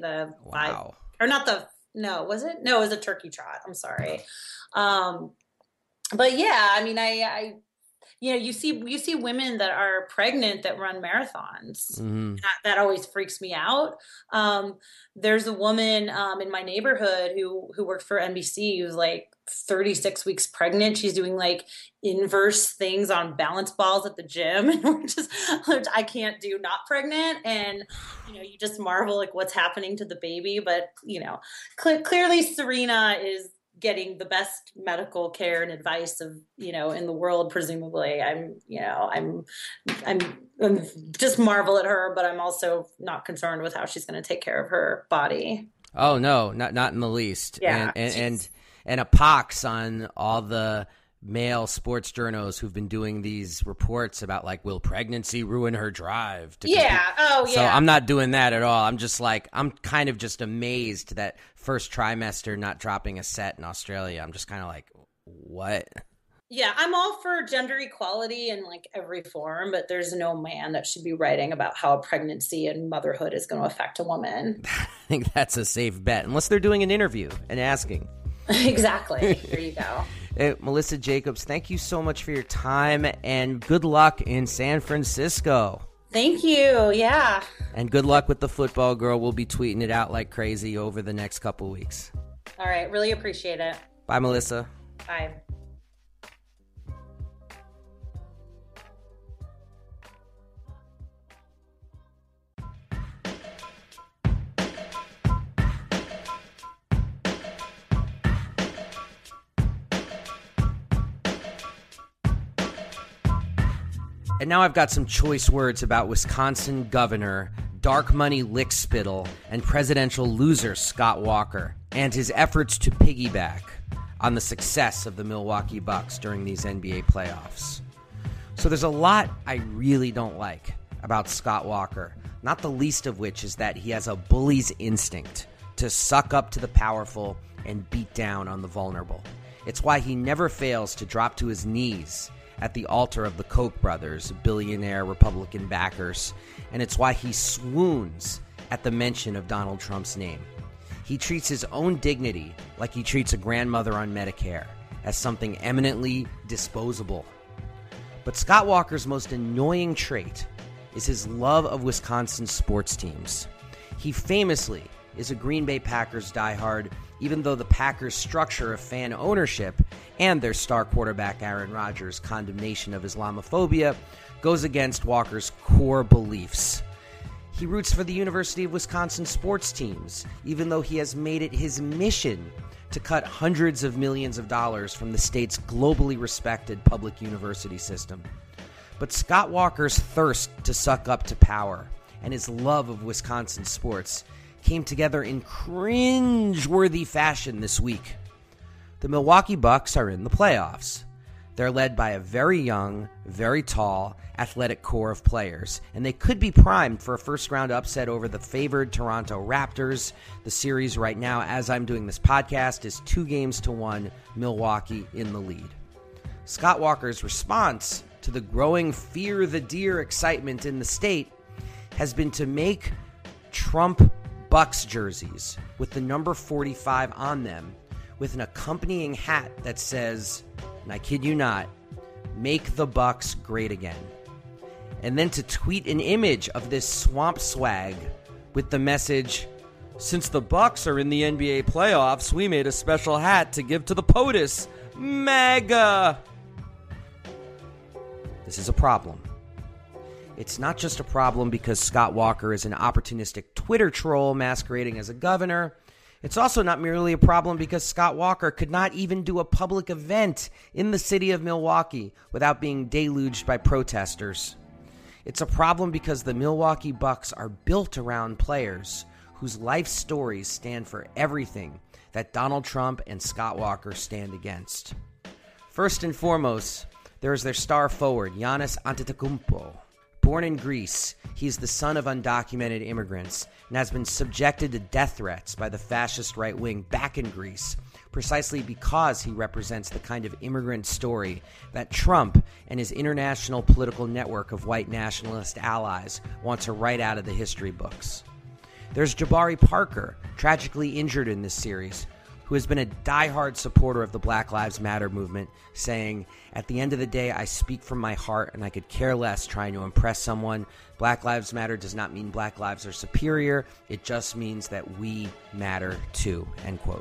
No, was it? No, it was a turkey trot. I'm sorry. But yeah, I mean, you see women that are pregnant that run marathons. Mm-hmm. That always freaks me out. There's a woman in my neighborhood who worked for NBC who's like 36 weeks pregnant. She's doing like inverse things on balance balls at the gym, and I can't do not pregnant. And you just marvel like what's happening to the baby. But clearly Serena is getting the best medical care and advice of in the world. Presumably, I'm just marvel at her, but I'm also not concerned with how she's going to take care of her body. Oh no, not in the least. Yeah, and a pox on all the male sports journos who've been doing these reports about like, will pregnancy ruin her drive to compete? So I'm not doing that at all. I'm just like, I'm kind of just amazed that first trimester not dropping a set in Australia. I'm just kind of like, what? Yeah, I'm all for gender equality in like every form, but there's no man that should be writing about how pregnancy and motherhood is going to affect a woman. I think that's a safe bet, unless they're doing an interview and asking. Exactly. There you go. Melissa Jacobs, thank you so much for your time, and good luck in San Francisco. Thank you. Yeah. And good luck with the football girl. We'll be tweeting it out like crazy over the next couple weeks. All right. Really appreciate it. Bye, Melissa. Bye. And now I've got some choice words about Wisconsin Governor, dark money lickspittle, and presidential loser Scott Walker, and his efforts to piggyback on the success of the Milwaukee Bucks during these NBA playoffs. So there's a lot I really don't like about Scott Walker, not the least of which is that he has a bully's instinct to suck up to the powerful and beat down on the vulnerable. It's why he never fails to drop to his knees at the altar of the Koch brothers, billionaire Republican backers, and it's why he swoons at the mention of Donald Trump's name. He treats his own dignity like he treats a grandmother on Medicare, as something eminently disposable. But Scott Walker's most annoying trait is his love of Wisconsin sports teams. He famously is a Green Bay Packers diehard, even though the Packers' structure of fan ownership and their star quarterback Aaron Rodgers' condemnation of Islamophobia goes against Walker's core beliefs. He roots for the University of Wisconsin sports teams, even though he has made it his mission to cut hundreds of millions of dollars from the state's globally respected public university system. But Scott Walker's thirst to suck up to power and his love of Wisconsin sports came together in cringe-worthy fashion this week. The Milwaukee Bucks are in the playoffs. They're led by a very young, very tall, athletic core of players, and they could be primed for a first-round upset over the favored Toronto Raptors. The series right now, as I'm doing this podcast, is 2-1, Milwaukee in the lead. Scott Walker's response to the growing fear the deer excitement in the state has been to make Trump Bucks jerseys with the number 45 on them with an accompanying hat that says, and I kid you not, "Make the Bucks great again." And then to tweet an image of this swamp swag with the message, "Since the Bucks are in the NBA playoffs, we made a special hat to give to the POTUS, MAGA." This is a problem. It's not just a problem because Scott Walker is an opportunistic Twitter troll masquerading as a governor. It's also not merely a problem because Scott Walker could not even do a public event in the city of Milwaukee without being deluged by protesters. It's a problem because the Milwaukee Bucks are built around players whose life stories stand for everything that Donald Trump and Scott Walker stand against. First and foremost, there is their star forward, Giannis Antetokounmpo. Born in Greece, he is the son of undocumented immigrants and has been subjected to death threats by the fascist right wing back in Greece, precisely because he represents the kind of immigrant story that Trump and his international political network of white nationalist allies want to write out of the history books. There's Jabari Parker, tragically injured in this series, who has been a diehard supporter of the Black Lives Matter movement, saying, "At the end of the day, I speak from my heart and I could care less trying to impress someone. Black Lives Matter does not mean Black lives are superior. It just means that we matter too," end quote.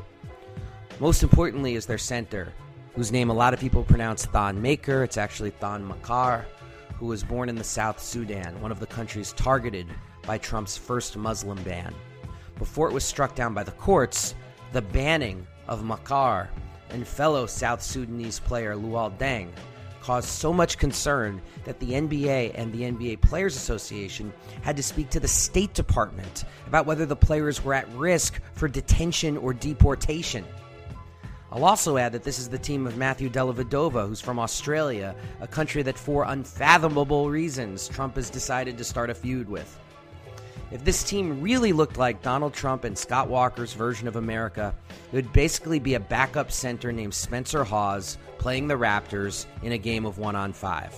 Most importantly is their center, whose name a lot of people pronounce Thon Maker. It's actually Thon Maker, who was born in the South Sudan, one of the countries targeted by Trump's first Muslim ban. Before it was struck down by the courts, the banning of Maker and fellow South Sudanese player Luol Deng caused so much concern that the NBA and the NBA Players Association had to speak to the State Department about whether the players were at risk for detention or deportation. I'll also add that this is the team of Matthew Dellavedova, who's from Australia, a country that for unfathomable reasons Trump has decided to start a feud with. If this team really looked like Donald Trump and Scott Walker's version of America, it would basically be a backup center named Spencer Hawes playing the Raptors in a game of 1-on-5.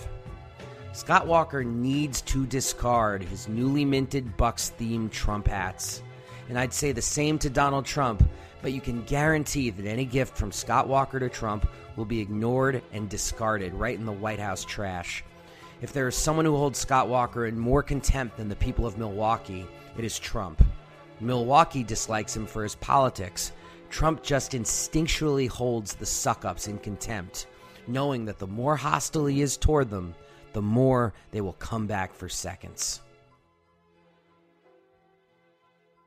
Scott Walker needs to discard his newly minted Bucks-themed Trump hats. And I'd say the same to Donald Trump, but you can guarantee that any gift from Scott Walker to Trump will be ignored and discarded right in the White House trash. If there is someone who holds Scott Walker in more contempt than the people of Milwaukee, it is Trump. Milwaukee dislikes him for his politics. Trump just instinctually holds the suck-ups in contempt, knowing that the more hostile he is toward them, the more they will come back for seconds.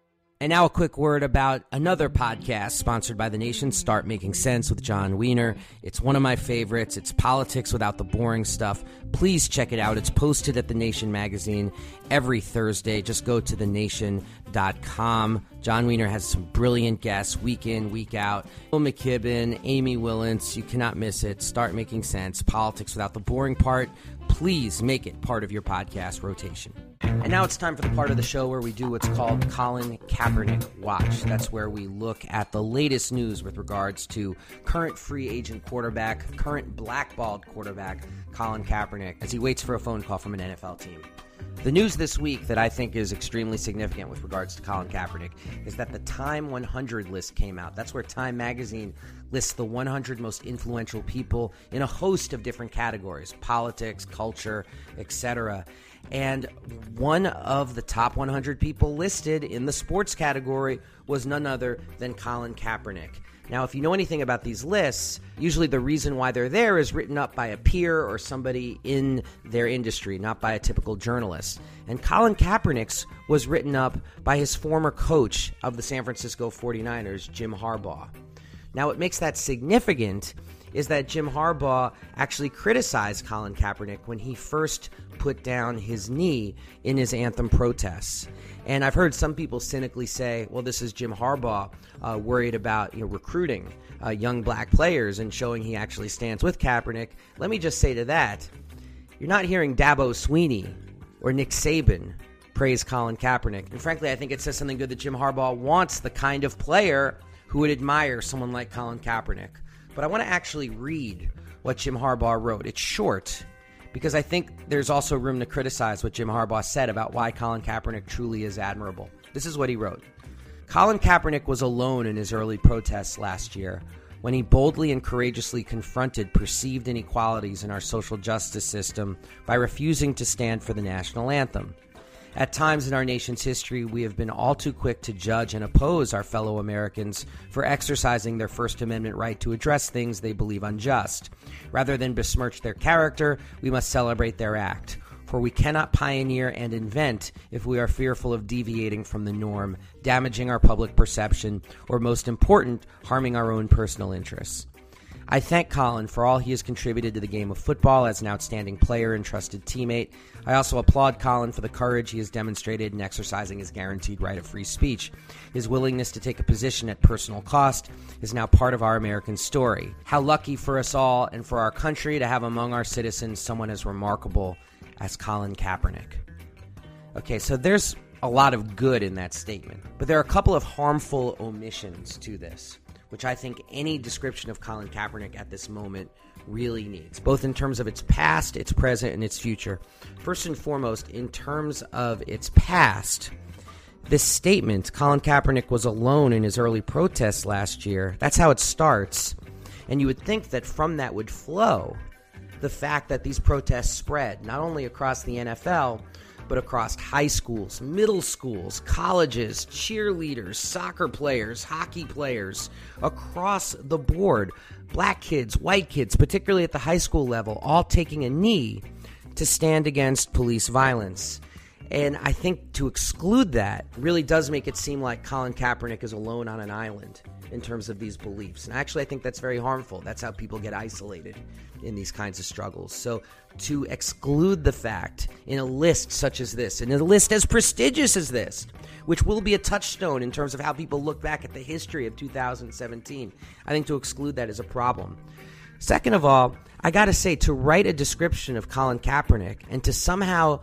And now a quick word about another podcast sponsored by The Nation, Start Making Sense with Jon Wiener. It's one of my favorites. It's politics without the boring stuff. Please check it out. It's posted at The Nation magazine every Thursday. Just go to thenation.com. Jon Wiener has some brilliant guests week in, week out. Bill McKibben, Amy Willence. You cannot miss it. Start Making Sense. Politics without the boring part. Please make it part of your podcast rotation. And now it's time for the part of the show where we do what's called Colin Kaepernick Watch. That's where we look at the latest news with regards to current free agent quarterback, current blackballed quarterback, Colin Kaepernick, as he waits for a phone call from an NFL team. The news this week that I think is extremely significant with regards to Colin Kaepernick is that the Time 100 list came out. That's where Time magazine lists the 100 most influential people in a host of different categories, politics, culture, etc. And one of the top 100 people listed in the sports category was none other than Colin Kaepernick. Now, if you know anything about these lists, usually the reason why they're there is written up by a peer or somebody in their industry, not by a typical journalist. And Colin Kaepernick's was written up by his former coach of the San Francisco 49ers, Jim Harbaugh. Now, what makes that significant is that Jim Harbaugh actually criticized Colin Kaepernick when he first put down his knee in his anthem protests. And I've heard some people cynically say, well, this is Jim Harbaugh worried about recruiting young black players and showing he actually stands with Kaepernick. Let me just say to that, you're not hearing Dabo Swinney or Nick Saban praise Colin Kaepernick. And frankly, I think it says something good that Jim Harbaugh wants the kind of player who would admire someone like Colin Kaepernick. But I want to actually read what Jim Harbaugh wrote. It's short, because I think there's also room to criticize what Jim Harbaugh said about why Colin Kaepernick truly is admirable. This is what he wrote. Colin Kaepernick was alone in his early protests last year when he boldly and courageously confronted perceived inequalities in our social justice system by refusing to stand for the national anthem. At times in our nation's history, we have been all too quick to judge and oppose our fellow Americans for exercising their First Amendment right to address things they believe unjust. Rather than besmirch their character, we must celebrate their act. For we cannot pioneer and invent if we are fearful of deviating from the norm, damaging our public perception, or most important, harming our own personal interests. I thank Colin for all he has contributed to the game of football as an outstanding player and trusted teammate. I also applaud Colin for the courage he has demonstrated in exercising his guaranteed right of free speech. His willingness to take a position at personal cost is now part of our American story. How lucky for us all and for our country to have among our citizens someone as remarkable as Colin Kaepernick. Okay, so there's a lot of good in that statement, but there are a couple of harmful omissions to this, which I think any description of Colin Kaepernick at this moment really needs, both in terms of its past, its present, and its future. First and foremost, in terms of its past, this statement, Colin Kaepernick was alone in his early protests last year, that's how it starts. And you would think that from that would flow the fact that these protests spread, not only across the NFL, but across high schools, middle schools, colleges, cheerleaders, soccer players, hockey players, across the board, black kids, white kids, particularly at the high school level, all taking a knee to stand against police violence. And I think to exclude that really does make it seem like Colin Kaepernick is alone on an island in terms of these beliefs. And actually, I think that's very harmful. That's how people get isolated in these kinds of struggles. So to exclude the fact in a list such as this, in a list as prestigious as this, which will be a touchstone in terms of how people look back at the history of 2017, I think to exclude that is a problem. Second of all, I got to say, to write a description of Colin Kaepernick and to somehow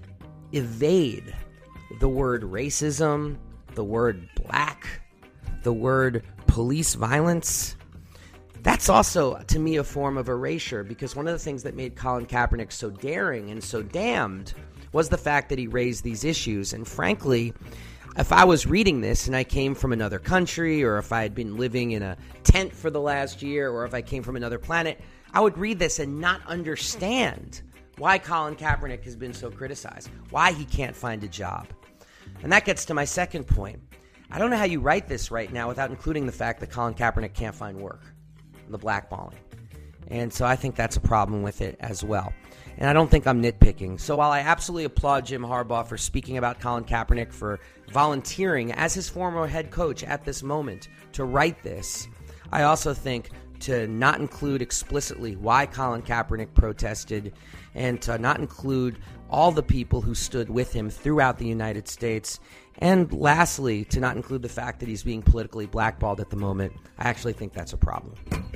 evade the word racism, the word black, the word police violence, that's also, to me, a form of erasure, because one of the things that made Colin Kaepernick so daring and so damned was the fact that he raised these issues. And frankly, if I was reading this and I came from another country, or if I had been living in a tent for the last year, or if I came from another planet, I would read this and not understand why Colin Kaepernick has been so criticized, why he can't find a job. And that gets to my second point. I don't know how you write this right now without including the fact that Colin Kaepernick can't find work, the blackballing. And so I think that's a problem with it as well. And I don't think I'm nitpicking. So while I absolutely applaud Jim Harbaugh for speaking about Colin Kaepernick, for volunteering as his former head coach at this moment to write this, I also think to not include explicitly why Colin Kaepernick protested and to not include all the people who stood with him throughout the United States, and lastly, to not include the fact that he's being politically blackballed at the moment, I actually think that's a problem.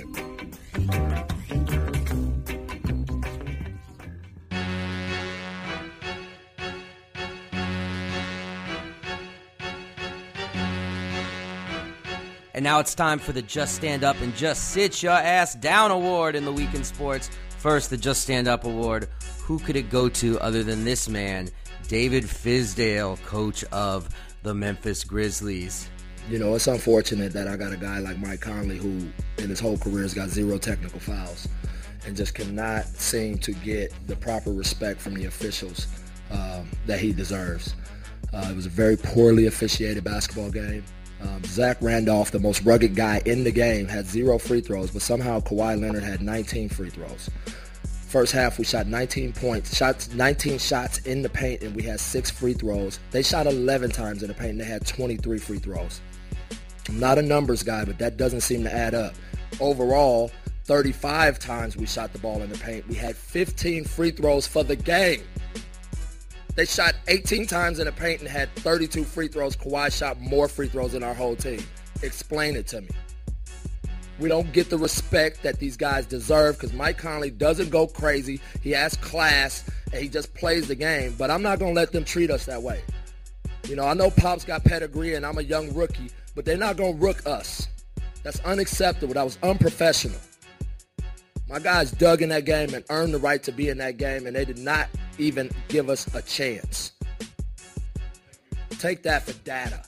And now it's time for the Just Stand Up and Just Sit Your Ass Down Award in the Week in Sports. First, the Just Stand Up Award. Who could it go to other than this man, David Fizdale, coach of the Memphis Grizzlies? You know, it's unfortunate that I got a guy like Mike Conley who in his whole career has got 0 technical fouls and just cannot seem to get the proper respect from the officials that he deserves. It was a very poorly officiated basketball game. Zach Randolph, the most rugged guy in the game, had 0 free throws, but somehow Kawhi Leonard had 19 free throws. First half, we shot 19 shots in the paint, and we had 6 free throws. They shot 11 times in the paint, and they had 23 free throws. I'm not a numbers guy, but that doesn't seem to add up. Overall, 35 times we shot the ball in the paint. We had 15 free throws for the game. They shot 18 times in the paint and had 32 free throws. Kawhi shot more free throws than our whole team. Explain it to me. We don't get the respect that these guys deserve because Mike Conley doesn't go crazy. He has class, and he just plays the game. But I'm not going to let them treat us that way. You know, I know Pop's got pedigree, and I'm a young rookie, but they're not going to rook us. That's unacceptable. That was unprofessional. My guys dug in that game and earned the right to be in that game, and they did not even give us a chance. Take that for data.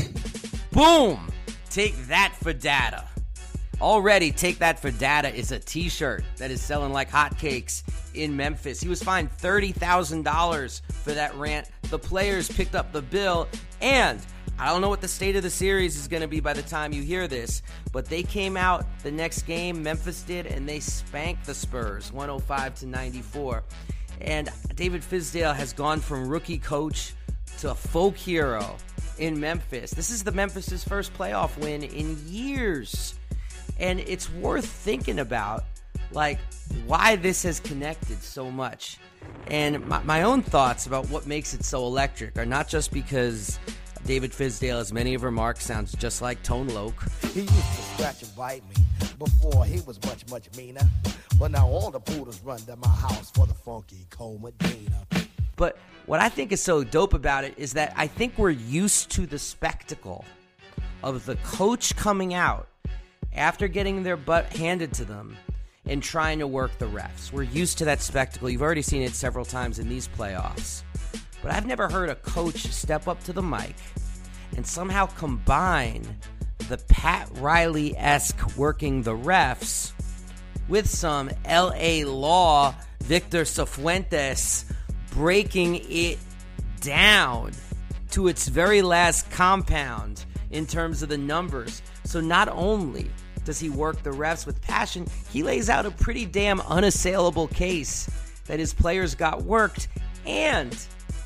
Boom! Take that for data. Already, Take That for Data is a t-shirt that is selling like hotcakes in Memphis. He was fined $30,000 for that rant. The players picked up the bill, and I don't know what the state of the series is going to be by the time you hear this, but they came out the next game, Memphis did, and they spanked the Spurs 105-94. And David Fizdale has gone from rookie coach to a folk hero in Memphis. This is the Memphis's first playoff win in years. And it's worth thinking about, like, why this has connected so much. And my own thoughts about what makes it so electric are not just because David Fizdale, as many of remarks, sounds just like Tone Loc. He used to scratch and bite me before he was much, much meaner. But now all the poodles run to my house for the funky Comadina. But what I think is so dope about it is that I think we're used to the spectacle of the coach coming out after getting their butt handed to them and trying to work the refs. We're used to that spectacle. You've already seen it several times in these playoffs. But I've never heard a coach step up to the mic and somehow combine the Pat Riley-esque working the refs with some L.A. Law, Victor Cifuentes breaking it down to its very last compound in terms of the numbers. So not only does he work the refs with passion, he lays out a pretty damn unassailable case that his players got worked, and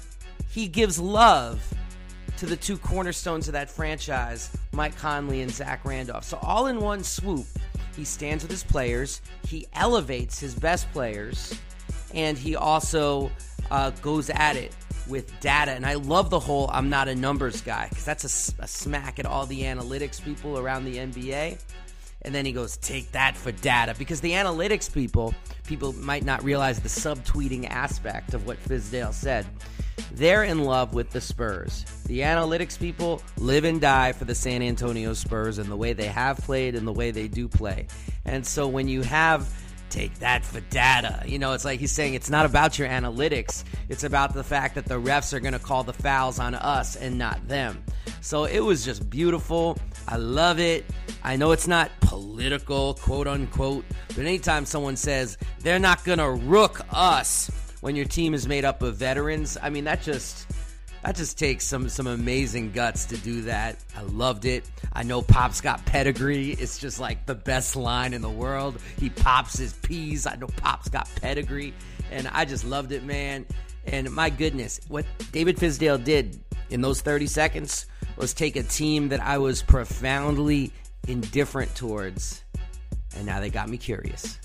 he gives love to the 2 cornerstones of that franchise, Mike Conley and Zach Randolph. So all in one swoop, he stands with his players, he elevates his best players, and he also goes at it with data. And I love the whole I'm not a numbers guy, because that's a smack at all the analytics people around the NBA. And then he goes, take that for data. Because the analytics people might not realize the subtweeting aspect of what Fizdale said. They're in love with the Spurs. The analytics people live and die for the San Antonio Spurs and the way they have played and the way they do play. And so when you have take that for data, you know, it's like he's saying it's not about your analytics. It's about the fact that the refs are going to call the fouls on us and not them. So it was just beautiful. I love it. I know it's not political, quote unquote, but anytime someone says they're not going to rook us when your team is made up of veterans, I mean, that just That just takes some amazing guts to do that. I loved it. I know Pop's got pedigree. It's just like the best line in the world. He pops his peas. I know Pop's got pedigree. And I just loved it, man. And my goodness, what David Fizdale did in those 30 seconds was take a team that I was profoundly indifferent towards, and now they got me curious.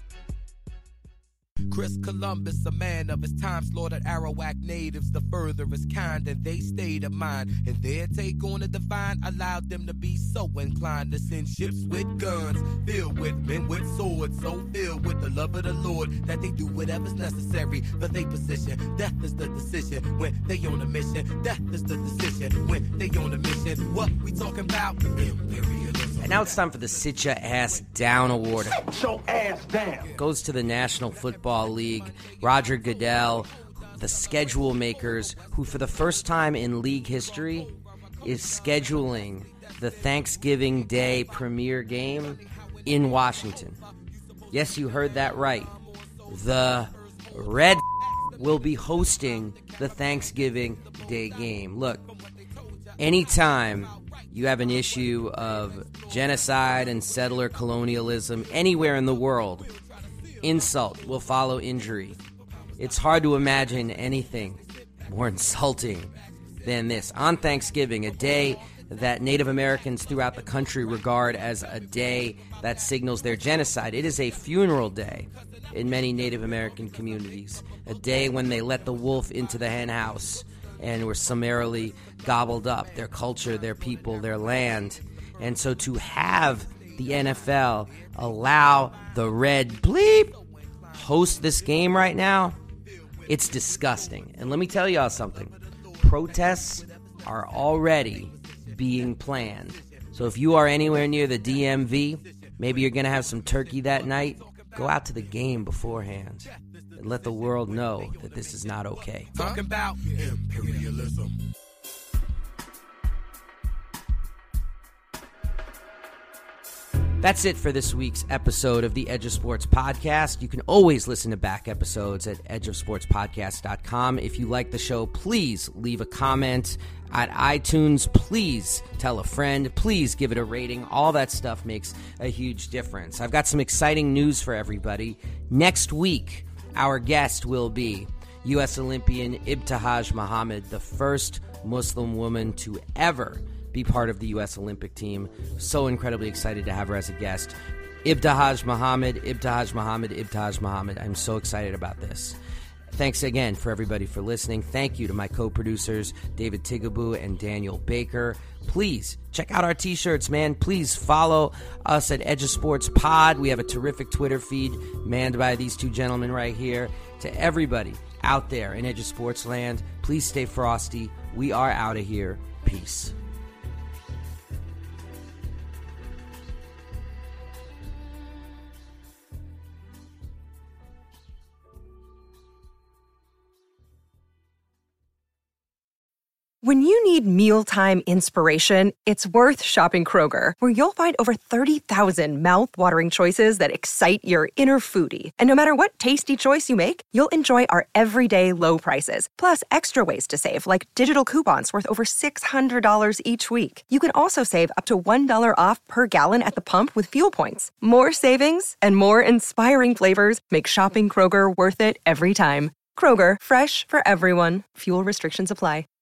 Chris Columbus, a man of his time, slaughtered Arawak natives, the furthest kind, and they stayed of mind. And their take on the divine allowed them to be so inclined to send ships with guns, filled with men with swords, so filled with the love of the Lord that they do whatever's necessary for their position. Death is the decision when they on a mission. Death is the decision when they on a mission. What we talking about? Imperialism. And now it's time for the Sit Ya Ass Down Award. Sit your ass down. Goes to the National Football League. Roger Goodell, the schedule makers, who for the first time in league history is scheduling the Thanksgiving Day premier game in Washington. Yes, you heard that right. The Red will be hosting the Thanksgiving Day game. Look, anytime you have an issue of genocide and settler colonialism anywhere in the world, insult will follow injury. It's hard to imagine anything more insulting than this. On Thanksgiving, a day that Native Americans throughout the country regard as a day that signals their genocide. It is a funeral day in many Native American communities, a day when they let the wolf into the hen house and were summarily gobbled up, their culture, their people, their land. And so to have the NFL allow the Red Bleep host this game right now, it's disgusting. And let me tell y'all something. Protests are already being planned. So if you are anywhere near the DMV, maybe you're going to have some turkey that night, go out to the game beforehand and let the world know that this is not okay. Talking about imperialism. That's it for this week's episode of the Edge of Sports Podcast. You can always listen to back episodes at edgeofsportspodcast.com. If you like the show, please leave a comment at iTunes. Please tell a friend. Please give it a rating. All that stuff makes a huge difference. I've got some exciting news for everybody. Next week, our guest will be U.S. Olympian Ibtihaj Muhammad, the first Muslim woman to ever be part of the U.S. Olympic team. So incredibly excited to have her as a guest. Ibtihaj Muhammad, Ibtihaj Muhammad, Ibtihaj Muhammad. I'm so excited about this. Thanks again for everybody for listening. Thank you to my co-producers, David Tigaboo and Daniel Baker. Please check out our t-shirts, man. Please follow us at Edge of Sports Pod. We have a terrific Twitter feed manned by these two gentlemen right here. To everybody out there in Edge of Sports land, please stay frosty. We are out of here. Peace. When you need mealtime inspiration, it's worth shopping Kroger, where you'll find over 30,000 mouth-watering choices that excite your inner foodie. And no matter what tasty choice you make, you'll enjoy our everyday low prices, plus extra ways to save, like digital coupons worth over $600 each week. You can also save up to $1 off per gallon at the pump with fuel points. More savings and more inspiring flavors make shopping Kroger worth it every time. Kroger, fresh for everyone. Fuel restrictions apply.